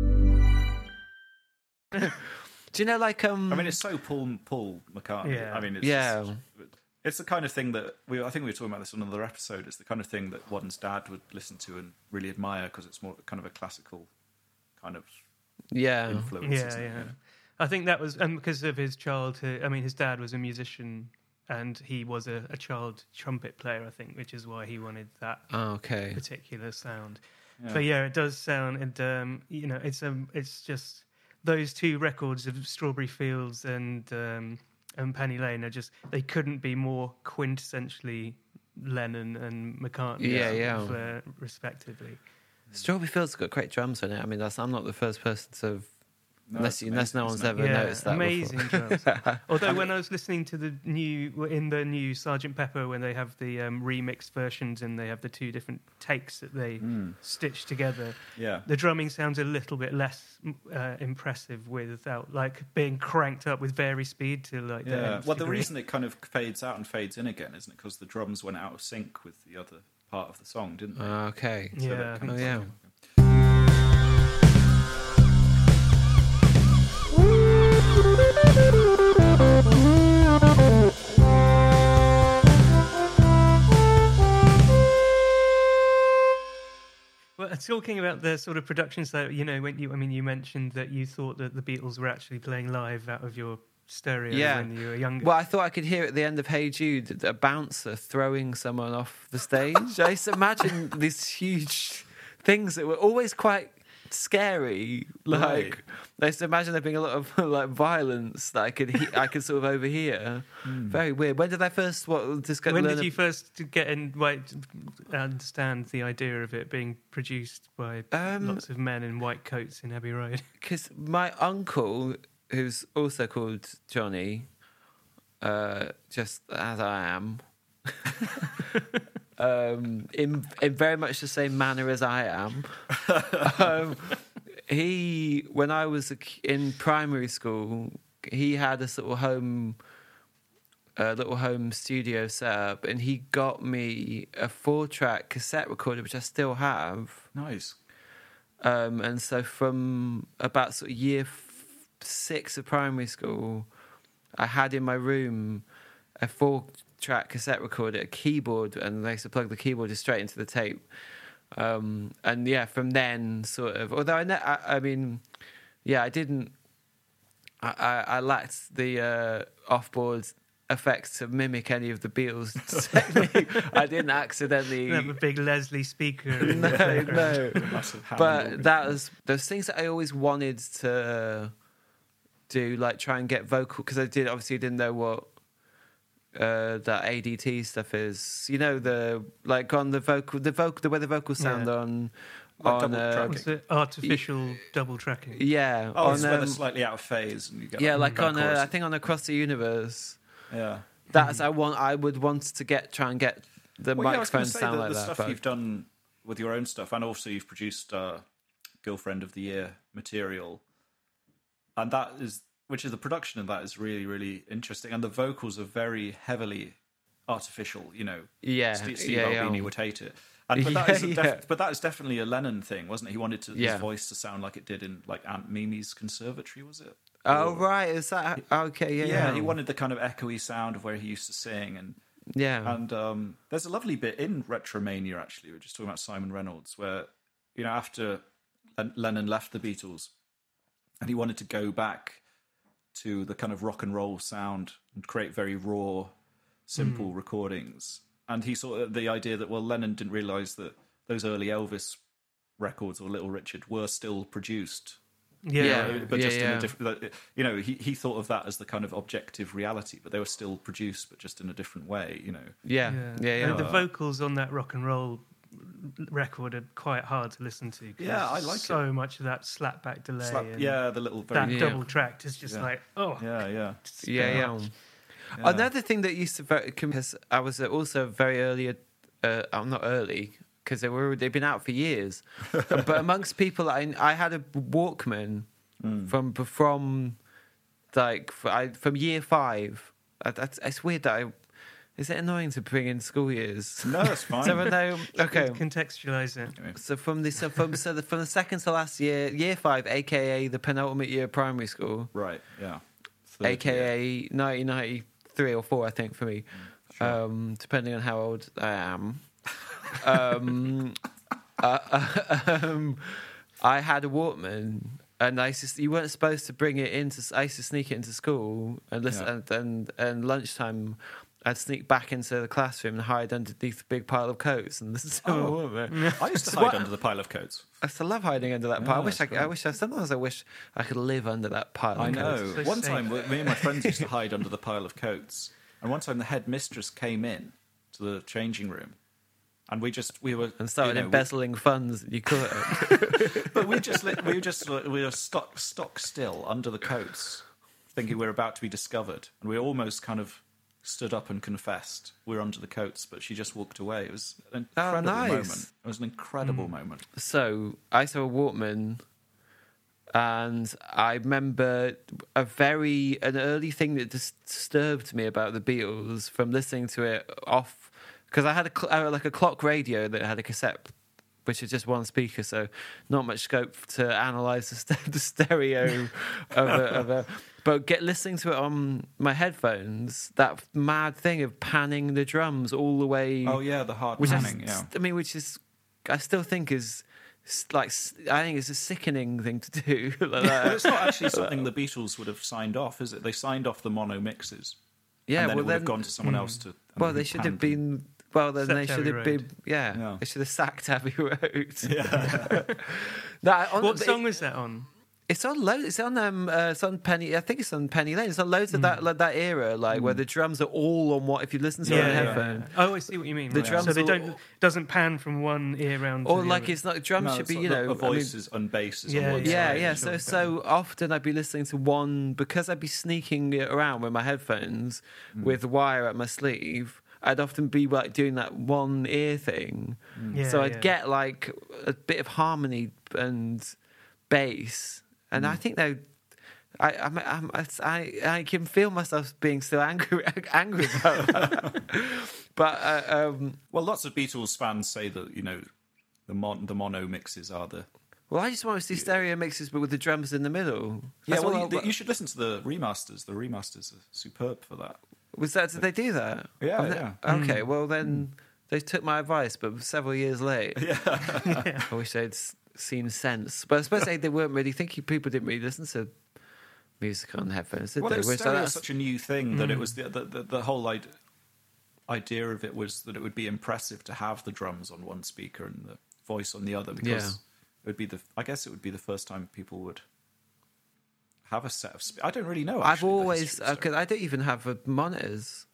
Do you know like um? I mean, it's so Paul Paul McCartney. Yeah. I mean, it's Yeah. just- it's the kind of thing that we. I think we were talking about this on another episode. It's the kind of thing that Wadden's dad would listen to and really admire because it's more kind of a classical kind of yeah. influence. Yeah, isn't it? yeah. I think that was um, because of his childhood. I mean, his dad was a musician, and he was a, a child trumpet player. I think, which is why he wanted that Oh, okay. particular sound. Yeah. But yeah, it does sound, and um, you know, it's um, it's just those two records of Strawberry Fields and um, and Penny Lane are just they couldn't be more quintessentially Lennon and McCartney, Yeah, sort yeah. of, uh, respectively. Strawberry Fields got great drums on it. I mean, that's I'm not the first person to. No, unless it's you, unless amazing, no one's isn't it? ever Yeah, noticed that amazing before. drums. Although when I was listening to the new in the new Sergeant Pepper, when they have the um, remixed versions and they have the two different takes that they stitch together, Yeah. the drumming sounds a little bit less uh, impressive without like being cranked up with very speed to like the Yeah. nth Well, the degree. reason it kind of fades out and fades in again, isn't it? Because the drums went out of sync with the other part of the song, didn't they? Ah, okay. So Yeah. that kind Oh of- yeah. Well, uh, talking about the sort of productions that you know, when you, I mean, you mentioned that you thought that the Beatles were actually playing live out of your stereo Yeah. when you were younger. Well, I thought I could hear at the end of Hey Jude a bouncer throwing someone off the stage. I used to imagine these huge things that were always quite scary. Like Right. I used to imagine there being a lot of like violence that I could he- I could sort of overhear. Very weird. When did I first what just get When learn did you ab- first get in? Like, understand the idea of it being produced by Um, lots of men in white coats in Abbey Road? Because my uncle, who's also called Johnny, uh, just as I am, um, in in very much the same manner as I am, um, he, when I was a k- in primary school, he had a sort of home, a little home studio set up, and he got me a four-track cassette recorder, which I still have. Nice. Um, and so from about sort of year f- six of primary school, I had in my room a four-track cassette recorder, a keyboard, and I used to plug the keyboard just straight into the tape. Um, and yeah, from then, sort of. Although I, ne- I, I mean, yeah, I didn't. I, I, I lacked the uh, off-board effects to mimic any of the Beatles technique. I didn't accidentally. You have a big Leslie speaker. in No, the background. no. Massive Hammond But organ. that was those things that I always wanted to do, like try and get vocal, because I did obviously didn't know what uh, that A D T stuff is. You know, the like on the vocal, the vocal, the way the vocals sound Yeah. on Like on double uh, tracking. What's it? Artificial double tracking. yeah, Oh, on it's where they're um, slightly out of phase, and you get yeah, like, like on back uh, chorus. I think on Across the Universe. Yeah. That's I want. I would want to get try and get the Well, yeah, I was microphone going to say sound the, like the that. stuff but- you've done with your own stuff, and also you've produced uh, Girlfriend of the Year material, and that is, which is the production of that is really, really interesting, and the vocals are very heavily artificial. You know, Yeah, Steve, Steve yeah, Albini yeah. would hate it. And, but, that Yeah, is a def- yeah. but that is definitely a Lennon thing, wasn't it? He wanted to, Yeah. his voice to sound like it did in like Aunt Mimi's Conservatory, was it? Oh Or- right, is that okay? Yeah, Yeah, he wanted the kind of echoey sound of where he used to sing, and Yeah, and um, there's a lovely bit in Retromania, actually. We're just talking about Simon Reynolds, where, you know, after Len- Lennon left the Beatles and he wanted to go back to the kind of rock and roll sound and create very raw, simple recordings. And he saw the idea that, well, Lennon didn't realise that those early Elvis records or Little Richard were still produced. Yeah. Yeah. But just in yeah. a different, you know, he, he thought of that as the kind of objective reality, but they were still produced, but just in a different way, you know. yeah, yeah, yeah. And the vocals on that rock and roll record are quite hard to listen to. 'cause Yeah, I like so much of that slapback delay. Slap, and yeah, the little that very, Yeah. double tracked is just Yeah. like, oh, yeah, yeah. Yeah, yeah. Yeah. Another thing that used to very, because I was also very early. Uh, I'm not early because they were they've been out for years. But amongst people, I I had a Walkman Hmm. from from like f I from year five. I, that's it's weird that I. Is it annoying to bring in school years? No, that's fine. So I know. Okay. contextualize it. So from the so from so the, from the second to last year, year five, aka the penultimate year of primary school, Right, yeah. Third aka nineteen ninety-three or four, I think for me, sure. um, depending on how old I am. um, uh, um, I had a Walkman, and I used to, you weren't supposed to bring it into. I used to sneak it into school and listen, Yeah. and, and and lunchtime. I'd sneak back into the classroom and hide underneath a big pile of coats and listen to my Oh. Walkman. I used to So hide what- under the pile of coats. I still love hiding under that pile. I Yeah, wish I, that's could- I wish I sometimes I wish I could live under that pile. I of know. coats. So One safe. time, me and my friends used to hide under the pile of coats, and one time the headmistress came in to the changing room, and we just we were And started you know, embezzling funds. You could. we, but we just li- we just we were stock stock still under the coats, thinking we were about to be discovered, and we almost kind of stood up and confessed we were under the coats, but she just walked away. It was an Oh, incredible nice. moment. It was an incredible moment. So I used to have a Walkman, and I remember a very an early thing that dis- disturbed me about the Beatles from listening to it off, because I had a cl- uh, like a clock radio that had a cassette, which is just one speaker, so not much scope to analyze the, st- the stereo of a, of a. But get listening to it on my headphones, that mad thing of panning the drums all the way. Oh yeah, the hard which I, panning. s- Yeah. I mean, which is I still think is s- like s- I think it's a sickening thing to do. like that. Well, it's not actually something the Beatles would have signed off, is it? They signed off the mono mixes. Yeah, and then well it would have then- gone to someone else to. and Well, who they should have panned them. been. well, then Sacked they should Abbey have been. Road. Yeah, Yeah. they should have sacked Abbey Road. Yeah. no, on, What it- song was that on? It's on loads. It's on um. Uh, it's on Penny. I think it's on Penny Lane. It's on loads of that like that era, like where the drums are all on what. If you listen to it on headphone, Oh, I see what you mean. The right. drums so they all- don't doesn't pan from one ear round. or to the like other. it's not drums No, should it's be like you the- know. the I mean, voices and basses Yeah, on one yeah, side. yeah. sure, So so often I'd be listening to one because I'd be sneaking it around with my headphones with the wire at my sleeve. I'd often be like doing that one ear thing. Yeah, so I'd yeah. get like a bit of harmony and bass, and I think they. I, I'm, I'm, I I can feel myself being still angry angry about that. but uh, um, Well, lots of Beatles fans say that, you know, the mon- the mono mixes are the... well, I just want to see stereo mixes, but with the drums in the middle. Yeah, That's well, what you, I- you should listen to the remasters. The remasters are superb for that. was that? Did they do that? Yeah, Oh, they- yeah. Okay, well then they took my advice, but several years late. Yeah, I wish they'd s- seen sense. But I suppose they, they weren't really thinking. People didn't really listen to music on headphones, did Well, they? it was, Whereas stereo was that's- such a new thing that it was the the, the, the whole Id- idea of it was that it would be impressive to have the drums on one speaker and the voice on the other because Yeah. it would be the. I guess it would be the first time people would have a set of. Spe- I don't really know. I've actually, the always history of because I don't even have uh, monitors.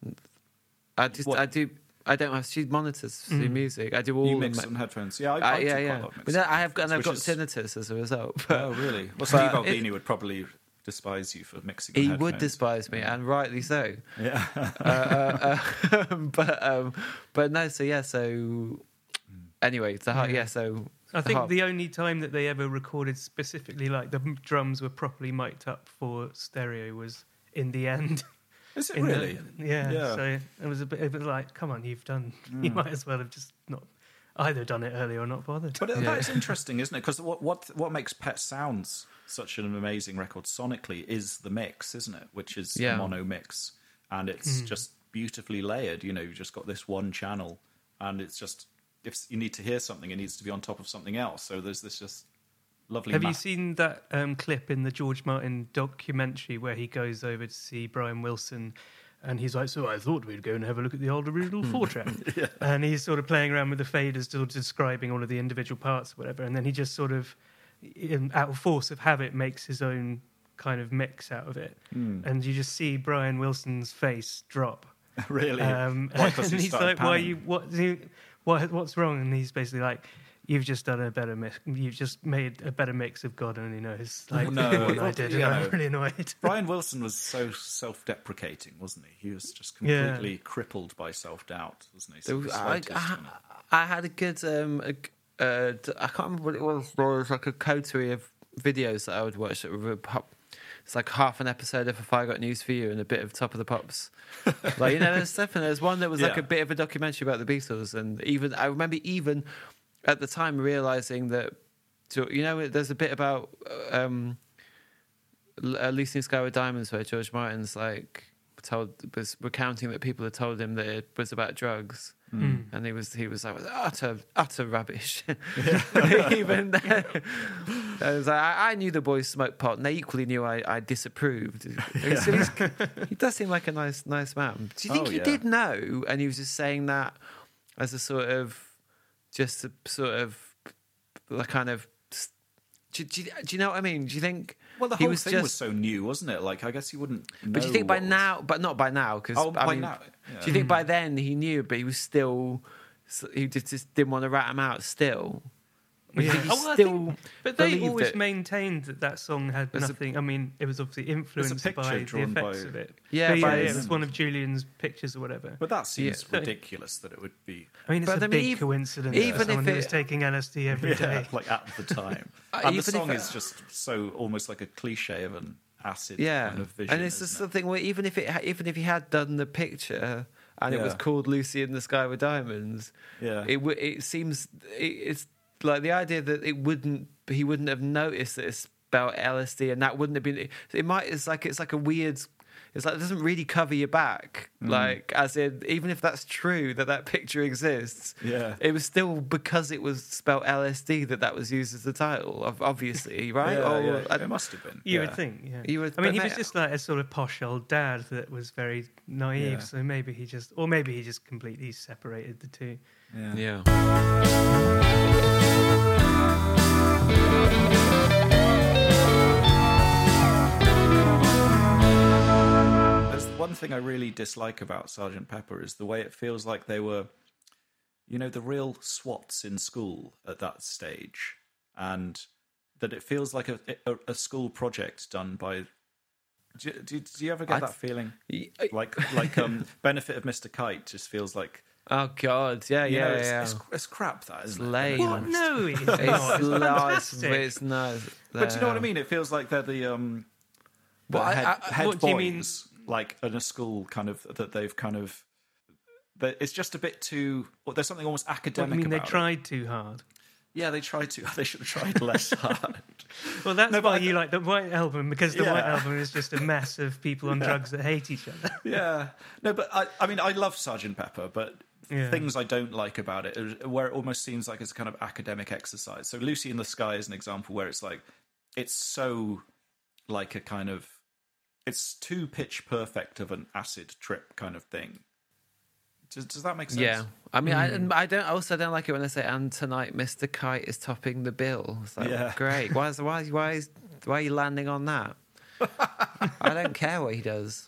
I just What? I do. I don't have sheet monitors to do music. I do all stereo. You of mix my- on headphones. Yeah, I, Uh, I do yeah, quite yeah. a lot of But mixing no, I have got, and I've which got is- tinnitus as a result. Oh, really? Well, Steve But Albini it- would probably despise you for mixing. On He headphones. would despise me, and rightly so. Yeah. uh, uh, uh, but um, but no, so yeah, so anyway, the har- yeah, so I the think harp- the only time that they ever recorded specifically, like the m- drums were properly mic'd up for stereo, was in the end. Is it In the- really? yeah, Yeah. So it was a bit, it was like, come on, you've done. You might as well have just not either done it earlier or not bothered. But that is interesting, isn't it? Because what, what what makes Pet Sounds such an amazing record sonically is the mix, isn't it? Which is Yeah. a mono mix, and it's just beautifully layered. You know, you've just got this one channel, and it's just if you need to hear something, it needs to be on top of something else. So there's this just lovely. Have you map. seen that um, clip in the George Martin documentary where he goes over to see Brian Wilson and he's like, so I thought we'd go and have a look at the old original four track. And he's sort of playing around with the faders, still describing all of the individual parts or whatever. And then he just sort of, in, out of force of habit, makes his own kind of mix out of it. And you just see Brian Wilson's face drop. really? Um, Why, 'cause and he he's started like, "Why panning? you? What? do you- What? What's wrong?" And he's basically like, "You've just done a better mix. You've just made a better mix of God only knows." Like, No, than I did, and yeah. I'm really annoyed. Brian Wilson was so self-deprecating, wasn't he? He was just Yeah. completely crippled by self-doubt, wasn't he? There So was- the I, slightest I, kind of- I had a good um, a, uh, d- I can't remember what it was. There was like a coterie of videos that I would watch that were pop. It's like half an episode of If I Got News for You and a bit of Top of the Pops. Like, you know, there's stuff, and there's one that was like Yeah. a bit of a documentary about the Beatles, and even I remember even at the time realizing that, so, you know, there's a bit about um, L- Lucy in the Sky with Diamonds where George Martin's like told was recounting that people had told him that it was about drugs. And he was he was like utter utter rubbish. Even then, I, was like, I, I knew the boys smoked pot, and they equally knew I, I disapproved. So he's, he does seem like a nice nice man. Do you think Oh, he yeah. did know, and he was just saying that as a sort of just a sort of like kind of. Do, do, do you know what I mean? Do you think? Well, the he whole was thing just, was so new, wasn't it? Like, I guess he wouldn't. Know But do you think by what was- now? But not by now, because Oh, I by mean, now, do yeah. you think by then he knew, but he was still, he just, just didn't want to rat him out still? Or do you think he Oh, well, I still think- but they believed always it? maintained that that song had There's a- nothing. I mean, it was obviously influenced picture by the drawn effects by- of it. Yeah, But by yeah, his- it was one of Julian's pictures or whatever. But that seems Yeah. ridiculous that it would be. I mean, it's But a I mean, big ev- coincidence. even for someone if who was it- taking L S D every day. like at the time. Uh, and the even if song it- is just so almost like a cliche of an acid Yeah, kind of vision. and it's just isn't it? something where even if it ha- even if he had done the picture and it was Yeah. called Lucy in the Sky with Diamonds, Yeah. it w- it seems it, it's like the idea that it wouldn't he wouldn't have noticed that it's spelled L S D and that wouldn't have been it might it's like it's like a weird it's like it doesn't really cover your back. Mm. Like, as in, even if that's true that that picture exists, Yeah. it was still because it was spelled L S D that that was used as the title. of- Obviously, right? Yeah, Or, yeah, I- it must have been. You yeah. would think, yeah. You would- I mean, but he they- was just like a sort of posh old dad that was very naive. Yeah. So maybe he just, or maybe he just completely separated the two. Yeah. yeah. That's the one thing I really dislike about Sergeant Pepper is the way it feels like they were, you know, the real SWATs in school at that stage, and that it feels like a a, a school project done by. Do, do, do you ever get I- that feeling? Y- Like like um, Benefit of Mister Kite just feels like Oh God, yeah, you yeah, know, it's, yeah. it's, it's crap. That isn't it? lame. What? No, it's It's not. It's nice, fantastic. but it's no. But do you know what I mean? It feels like they're the um, the Well, I- head, I- head what do you boys, like in a school, kind of that they've kind of. That it's just a bit too. Well, there's something almost What, academic I mean, they about it. tried too hard. Yeah, they tried to. They should have tried less hard. Well, that's No, but why I- you like the White Album, because the Yeah. White Album is just a mess of people on drugs that hate each other. Yeah, no, but I, I mean, I love Sergeant Pepper, but Yeah. things I don't like about it, is where it almost seems like it's a kind of academic exercise. So Lucy in the Sky is an example where it's like, it's so like a kind of, it's too pitch perfect of an acid trip kind of thing. Does, does that make sense? Yeah, I mean, I, and I don't. Also, don't like it when they say, "And tonight, Mister Kite is topping the bill." It's like, Yeah. great. Why is why why is why are you landing on that? I don't care what he does.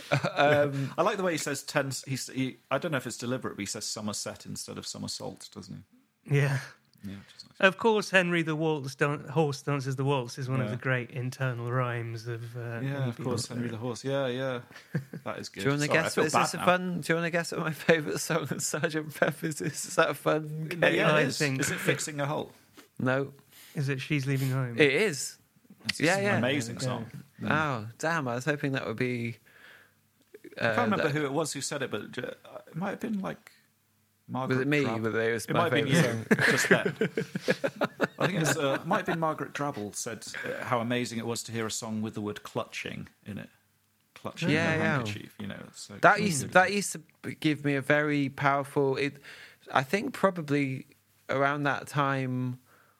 Um, I like the way he says ten. He's, he, I don't know if it's deliberate, but he says Somerset instead of Somersault, doesn't he? Yeah. Yeah, which is nice. Of course, Henry the Waltz dan- Horse Dances the Waltz is one of Yeah. the great internal rhymes of. Uh, Yeah, any of course, people. Henry the Horse. Yeah, yeah, that is good. do you want to Sorry, I guess? feel Is bad this a now. fun? Do you want to guess what my favourite song of Sergeant Pepper's is? Is that a fun No, game? yeah, I it is. think- Is it Fixing a Hole? No, Is it She's Leaving Home? it is. It's Yeah, an yeah. amazing Okay. song. Oh, damn! I was hoping that would be. Uh, I can't remember that- who it was who said it, but uh, it might have been like Margaret. Was it me? Drabble. But it was It my might have been favourite you, song. just then. I think it was, uh, might have been Margaret Drabble said uh, how amazing it was to hear a song with the word clutching in it. Clutching Yeah, a yeah. handkerchief, you know. So That used that used to give me a very powerful. It, I think probably around that time,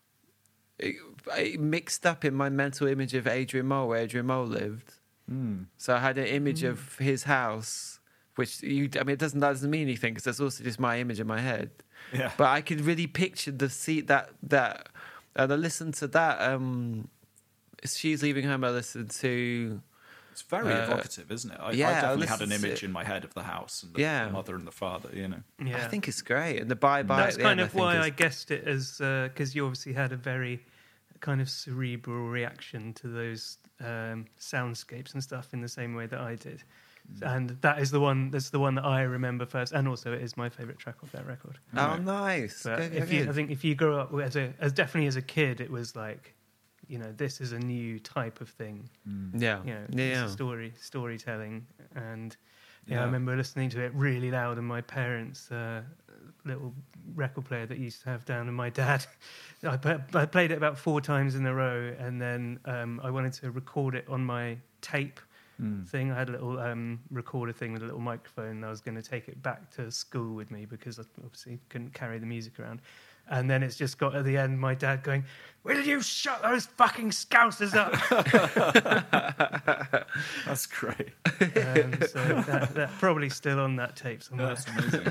it, it mixed up in my mental image of Adrian Mole, where Adrian Mole lived. Mm. So I had an image of his house, which you. I mean, it doesn't that doesn't mean anything because that's also just my image in my head. Yeah. But I could really picture the seat that that, and I listened to that. Um, She's Leaving Home. I listened to. It's very Uh, evocative, isn't it? I, yeah, I I definitely had an listened to image it. in my head of the house and the, Yeah. the mother and the father, you know. Yeah. I think it's great, and the bye bye. That's at the kind end, of I think, why is- I guessed it as because you obviously had a very kind of cerebral reaction to those um, soundscapes and stuff in the same way that I did, and that is the one. That's the one that I remember first, and also it is my favourite track of that record. Oh, nice. But Good, if good. you, I think if you grow up as a as definitely as a kid, it was like, you know, this is a new type of thing. yeah, You know, yeah. it's a story storytelling, and yeah, Yeah. I remember listening to it really loud, and my parents' uh, little record player that used to have down, and my dad, I, pa- I played it about four times in a row, and then um, I wanted to record it on my tape thing. I had a little um, recorder thing with a little microphone, and I was going to take it back to school with me because I obviously couldn't carry the music around. And then it's just got at the end, my dad going, "Will you shut those fucking scousers up?" That's great. um, so that, that probably still on that tape somewhere. That's amazing.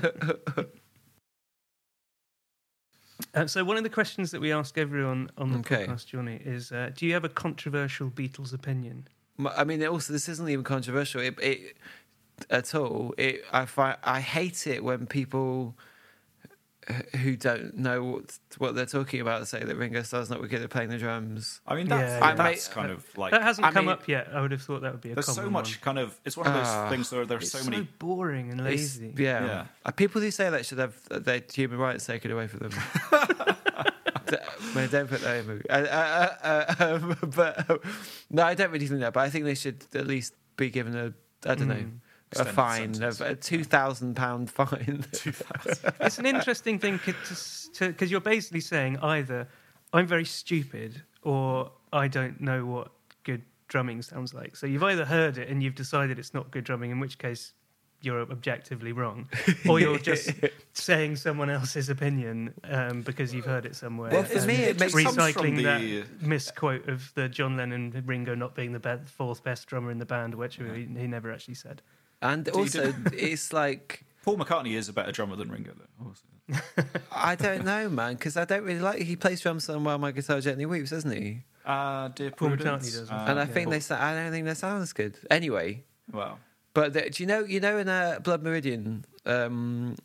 Uh, so one of the questions that we ask everyone on the Okay. podcast, Johnny, is: uh, do you have a controversial Beatles opinion? M- I mean, it also this isn't even controversial it, it, at all. It, I find I hate it when people h- who don't know what, what they're talking about say that Ringo Starr's not good at playing the drums. I mean, that's, Yeah, yeah. that's I kind of like. That hasn't I come mean- up yet. I would have thought that would be a There's common so much one. kind of. It's one of those Ah. things where there's It's so so many. boring and It's- lazy. yeah. Yeah. Uh, people who say that should have their human rights taken away from them. D- no, don't put that in a movie. Uh, uh, uh, um, but uh, no, I don't really think that. But I think they should at least be given a, I don't know, a Extended fine, a, sentence. a two thousand pound fine. It's an interesting thing because you're basically saying either I'm very stupid or I don't know what good drumming sounds like. So you've either heard it and you've decided it's not good drumming, in which case you're objectively wrong, or you're just saying someone else's opinion um, because you've heard it somewhere. Well, for and me, it makes- recycling comes from the- that misquote of the John Lennon and Ringo not being the be- fourth best drummer in the band, which he, he never actually said. And you also, it's like, Paul McCartney is a better drummer than Ringo, though. Also. I don't know, man, because I don't really like. He plays drums so well. My guitar gently weeps, doesn't he? Uh, Dear Paul Prudence. McCartney does. Uh, And I yeah. think they. sa- I don't think that sounds good. Anyway, Well, but the, do you know? You know, in uh, Blood Meridian, um,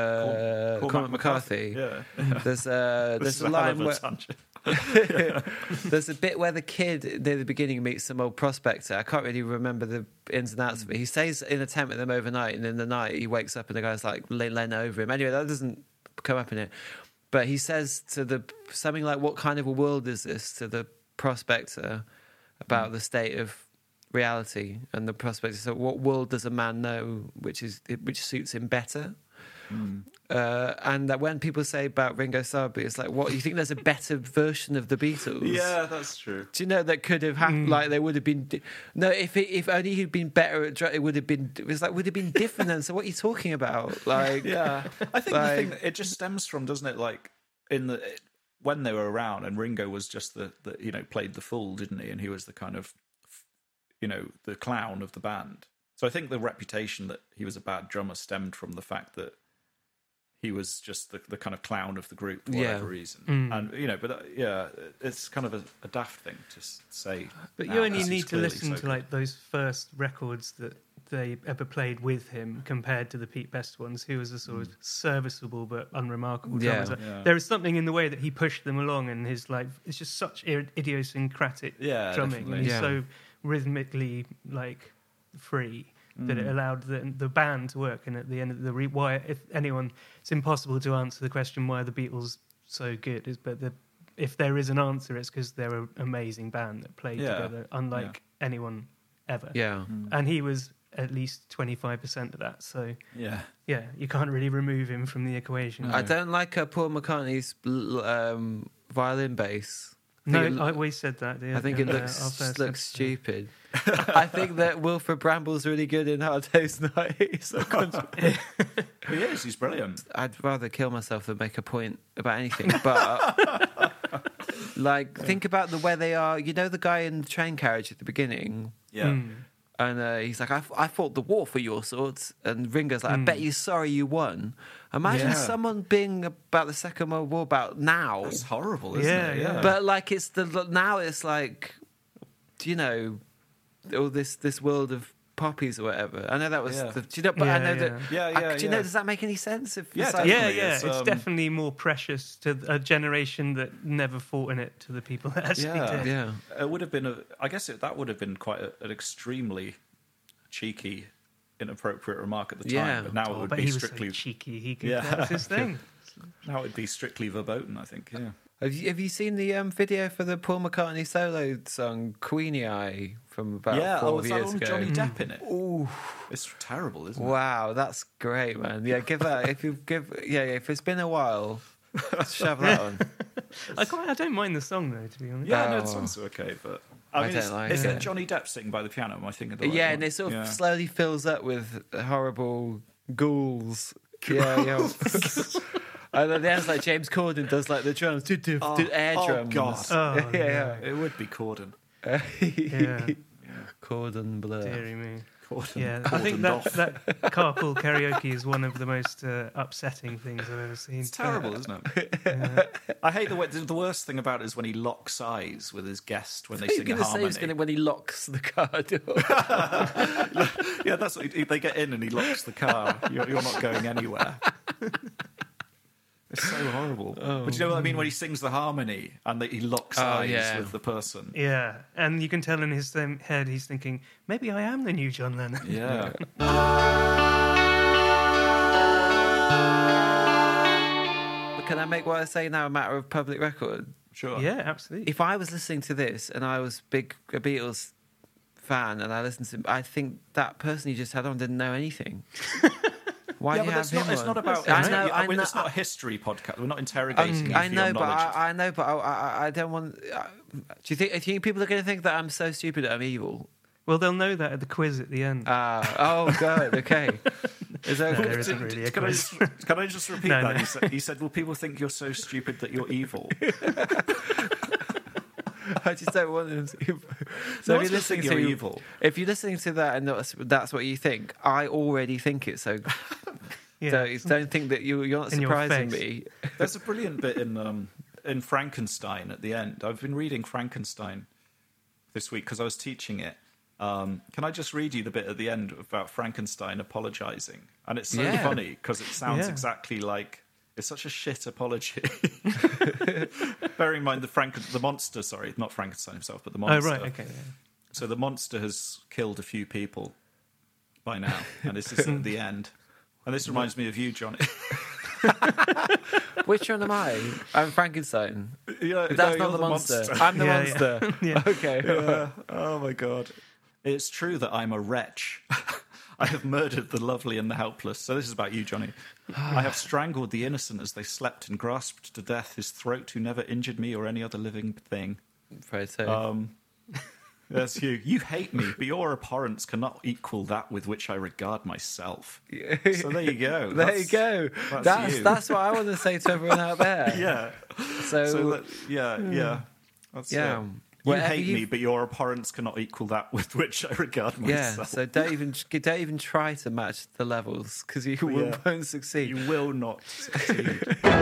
uh, Paul Cormac McCarthy. McCarthy. Yeah. There's uh, This there's is a a hell line of a where tangent. there's a bit where the kid near the beginning meets some old prospector. I can't really remember the ins and outs of it. He stays in a tent with them overnight, and in the night he wakes up and the guy's like laying over him. Anyway, that doesn't come up in it. But he says to the something like, "What kind of a world is this?" to the prospector about the state of reality, and the prospector said, "What world does a man know which is which suits him better?" Mm. Uh, and that when people say about Ringo Starr, it's like, what, you think there's a better version of the Beatles? Yeah, that's true. Do you know that could have happened? Mm. Like they would have been. Di- no, if it, if only he'd been better at drum, it would have been. It was like would have been different. Then, so what are you talking about? Like, Yeah, I think Like- the thing that it just stems from, doesn't it? Like in the when they were around, and Ringo was just the, the you know played the fool, didn't he? And he was the kind of you know the clown of the band. So I think the reputation that he was a bad drummer stemmed from the fact that he was just the, the kind of clown of the group for whatever Yeah. reason. Mm. And you know, but uh, yeah, it's kind of a, a daft thing to s- say. But now, you only because he's need to clearly listen so to good. like those first records that they ever played with him compared to the Pete Best ones. He was a sort of serviceable but unremarkable Yeah. drummer. So Yeah. There is something in the way that he pushed them along, and his like it's just such i- idiosyncratic Yeah, drumming. definitely. And he's Yeah. so rhythmically like free that Mm. it allowed the, the band to work. And at the end of the re- why, if anyone, it's impossible to answer the question why are the Beatles so good. Is but the if there is an answer, it's because they're an amazing band that played Yeah. together, unlike anyone ever. yeah, And he was at least twenty-five percent of that. So, Yeah, yeah, you can't really remove him from the equation. I don't like uh, Paul McCartney's um, violin bass. I No, think it- I always said that. Yeah, I think it in, uh, looks our first looks episode. stupid. I think that Wilfred Bramble's really good in Hard Day's Night. He's so con- he is. He's brilliant. I'd rather kill myself than make a point about anything. But like, think about the where they are. You know, the guy in the train carriage at the beginning, Yeah. Mm. and uh, he's like, I, I fought the war for your swords," and Ringo's like, "I Mm. bet you're sorry you won." Imagine Yeah. someone being about the Second World War about now, That's horrible, isn't Yeah, it? yeah. but like it's the now it's like, you know, all this this world of poppies or whatever. I know that was, Yeah. the, do you know, but I Yeah, know yeah. that. Yeah, I- yeah, do you know? yeah. Does that make any sense? If Yeah, it's like- Yeah, Definitely, yeah, it's, it's, um, definitely more precious to a generation that never fought in it to the people that actually Yeah. did. yeah. It would have been a. I guess it, that would have been quite a, an extremely cheeky, inappropriate remark at the time. Yeah. But now it Oh, would but be he was strictly. so cheeky. He could. Yeah. That was his thing. Now it would be strictly verboten. I think. Yeah. Have you have you seen the um, video for the Paul McCartney solo song "Queenie Eye" from about yeah. four Oh, is that years on ago? Johnny Depp in it? Ooh, It's terrible, isn't it? wow, that's great, man. Yeah, give that if you give. Yeah, yeah, if it's been a while, shove that on. I quite. I don't mind the song though, to be honest. Yeah, no, Oh. it sounds okay, but I I mean, don't it's, like is it. it Johnny Depp sitting by the piano? Am I thinking of the right Yeah, one? and it sort of Yeah. slowly fills up with horrible ghouls. Yeah, yeah. And then there's like James Corden does like the drums, do, do, Oh, do air oh, drums. God. Oh, yeah, It would be Corden. yeah. Yeah. Corden blur. Deary me. Corden. Yeah, I think Corden that, off. that carpool karaoke is one of the most uh, upsetting things I've ever seen. It's terrible, isn't it? Yeah. I hate the way. The worst thing about it is when he locks eyes with his guest when they You're sing a going to say harmony. he's going to when he locks the car door. Yeah, that's what he, they get in and he locks the car. You're, you're not going anywhere. It's so horrible. But you know what I mean when he sings the harmony and they, he locks Oh, eyes yeah. with the person. Yeah, and you can tell in his um, head he's thinking, maybe I am the new John Lennon. Yeah. Can I make what I say now a matter of public record? Sure. Yeah, absolutely. If I was listening to this and I was big a Beatles fan and I listened to, I think that person you just had on didn't know anything. Why yeah, do you but have it's him not, it's on? not about. I it's, know, yeah, I mean, know- it's not a history podcast. We're not interrogating you I for know, your but knowledge. I, I know, but I, I, I don't want. Uh, do you think? Do you think people are going to think that I'm so stupid that I'm evil? Well, they'll know that at the quiz at the end. Ah, oh god, okay. Is that No, there isn't really a Can I, quiz. just, can I just repeat No, that? no. You, said, you said, "Well, people think you're so stupid that you're evil." I just don't want them to. So No if one's you're gonna listening think to you're evil. if you're listening to that and that's, that's what you think, I already think it. So, Yeah. so don't think that you you're not In your surprising face. me. There's a brilliant bit in um, in Frankenstein at the end. I've been reading Frankenstein this week because I was teaching it. Um, can I just read you the bit at the end about Frankenstein apologizing? And it's so Yeah. funny because it sounds Yeah. exactly like it's such a shit apology. Bearing in mind the Frank the monster, sorry, not Frankenstein himself, but the Oh, monster. right, okay. Yeah. So the monster has killed a few people by now, and this is at the end. And this reminds me of you, Johnny. Which one am I? I'm Frankenstein. Yeah, That's no, not you're the monster. I'm the Yeah, monster. yeah. Okay. Yeah. Oh my god. It's true that I'm a wretch. I have murdered the lovely and the helpless. So this is about you, Johnny. I have strangled the innocent as they slept and grasped to death his throat who never injured me or any other living thing. Right, so Um, that's you. You hate me, but your abhorrence cannot equal that with which I regard myself. So there you go. there That's- you go. That's, That's you. that's what I want to say to everyone out there. Yeah. So, So that, yeah, yeah. That's yeah. it. You Whatever hate you've- me, but your abhorrence cannot equal that with which I regard yeah. myself. So don't even don't even try to match the levels because you will, Yeah. won't succeed. You will not succeed.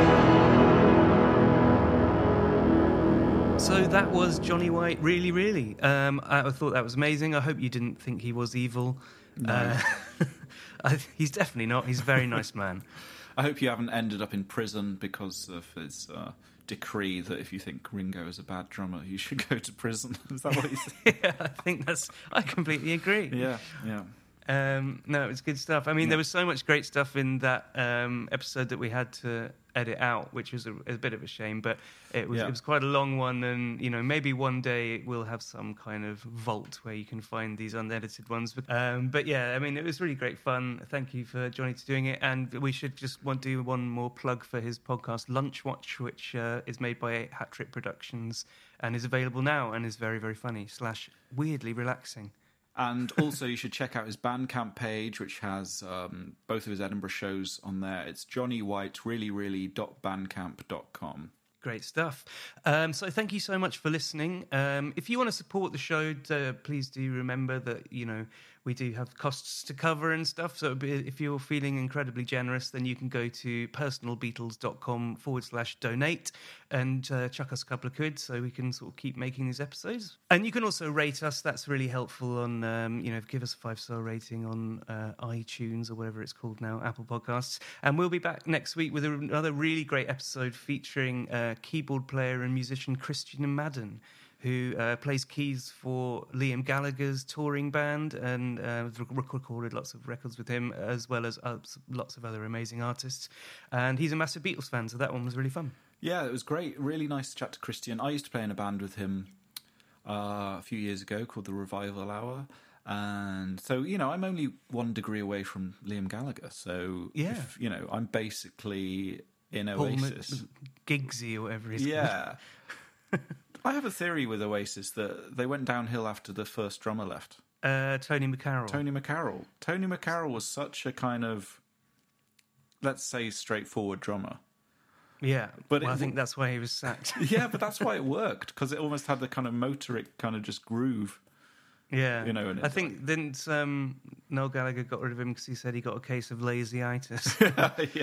So that was Johnny White, really, really. Um, I thought that was amazing. I hope you didn't think he was evil. Uh, I, he's definitely not. He's a very nice man. I hope you haven't ended up in prison because of his uh, decree that if you think Ringo is a bad drummer, you should go to prison. Is that what you think? Yeah, I think that's. I completely agree. Yeah, yeah. Um, no, it was good stuff. I mean, Yeah. there was so much great stuff in that um, episode that we had to edit out, which was a, a bit of a shame. But it was Yeah. it was quite a long one, and you know, maybe one day we'll have some kind of vault where you can find these unedited ones. But, um, but yeah, I mean, it was really great fun. Thank you for Johnny for doing it, and we should just want to do one more plug for his podcast, Lunch Watch, which uh, is made by Hat Trick Productions and is available now and is very very funny slash weirdly relaxing. And also, you should check out his Bandcamp page, which has um, both of his Edinburgh shows on there. It's johnny white really really dot bandcamp dot com. Great stuff. Um, so thank you so much for listening. Um, if you want to support the show, uh, please do remember that, you know, we do have costs to cover and stuff. So if you're feeling incredibly generous, then you can go to personalbeatles.com forward slash donate and uh, chuck us a couple of quid so we can sort of keep making these episodes. And you can also rate us. That's really helpful on, um, you know, give us a five-star rating on uh, iTunes or whatever it's called now, Apple Podcasts. And we'll be back next week with another really great episode featuring uh, keyboard player and musician Christian Madden, who uh, plays keys for Liam Gallagher's touring band and uh, rec- recorded lots of records with him, as well as uh, lots of other amazing artists. And he's a massive Beatles fan, so that one was really fun. Yeah, it was great. Really nice to chat to Christian. I used to play in a band with him uh, a few years ago called the Revival Hour. And so, you know, I'm only one degree away from Liam Gallagher. So, Yeah. if, you know, I'm basically in Paul Oasis. M- Giggsy or whatever he's called. Yeah. I have a theory with Oasis that they went downhill after the first drummer left. Uh, Tony McCarroll. Tony McCarroll. Tony McCarroll was such a kind of, let's say, straightforward drummer. Yeah, But well, it I think w- that's why he was sacked. Yeah, but that's why it worked, because it almost had the kind of motoric kind of just groove. Yeah, You know, and I it's think didn't um, Noel Gallagher got rid of him because he said he got a case of lazyitis. Yeah.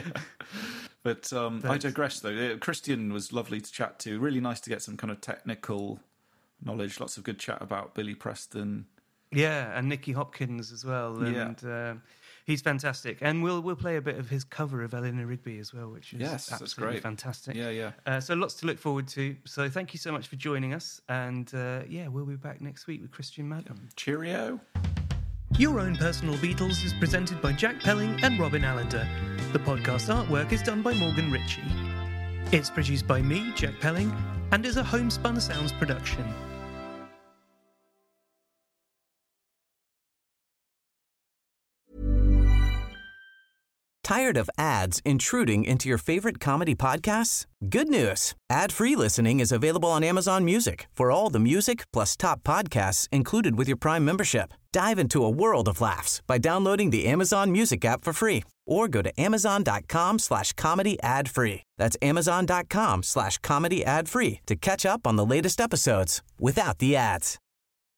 But um, I Thanks. digress, though. Uh, Christian was lovely to chat to. Really nice to get some kind of technical knowledge. Lots of good chat about Billy Preston. Yeah, and Nicky Hopkins as well, and uh, he's fantastic. And we'll we'll play a bit of his cover of Eleanor Rigby as well, which is Yes, that's absolutely great. fantastic. Yeah, yeah. Uh, so lots to look forward to. So thank you so much for joining us, and uh, yeah, we'll be back next week with Christian Madden. Cheerio. Your Own Personal Beatles is presented by Jack Pelling and Robin Allender. The podcast artwork is done by Morgan Ritchie. It's produced by me, Jack Pelling, and is a Homespun Sounds production. Tired of ads intruding into your favorite comedy podcasts? Good news. Ad-free listening is available on Amazon Music for all the music plus top podcasts included with your Prime membership. Dive into a world of laughs by downloading the Amazon Music app for free or go to amazon.com slash comedy ad free. That's amazon.com slash comedy ad free to catch up on the latest episodes without the ads.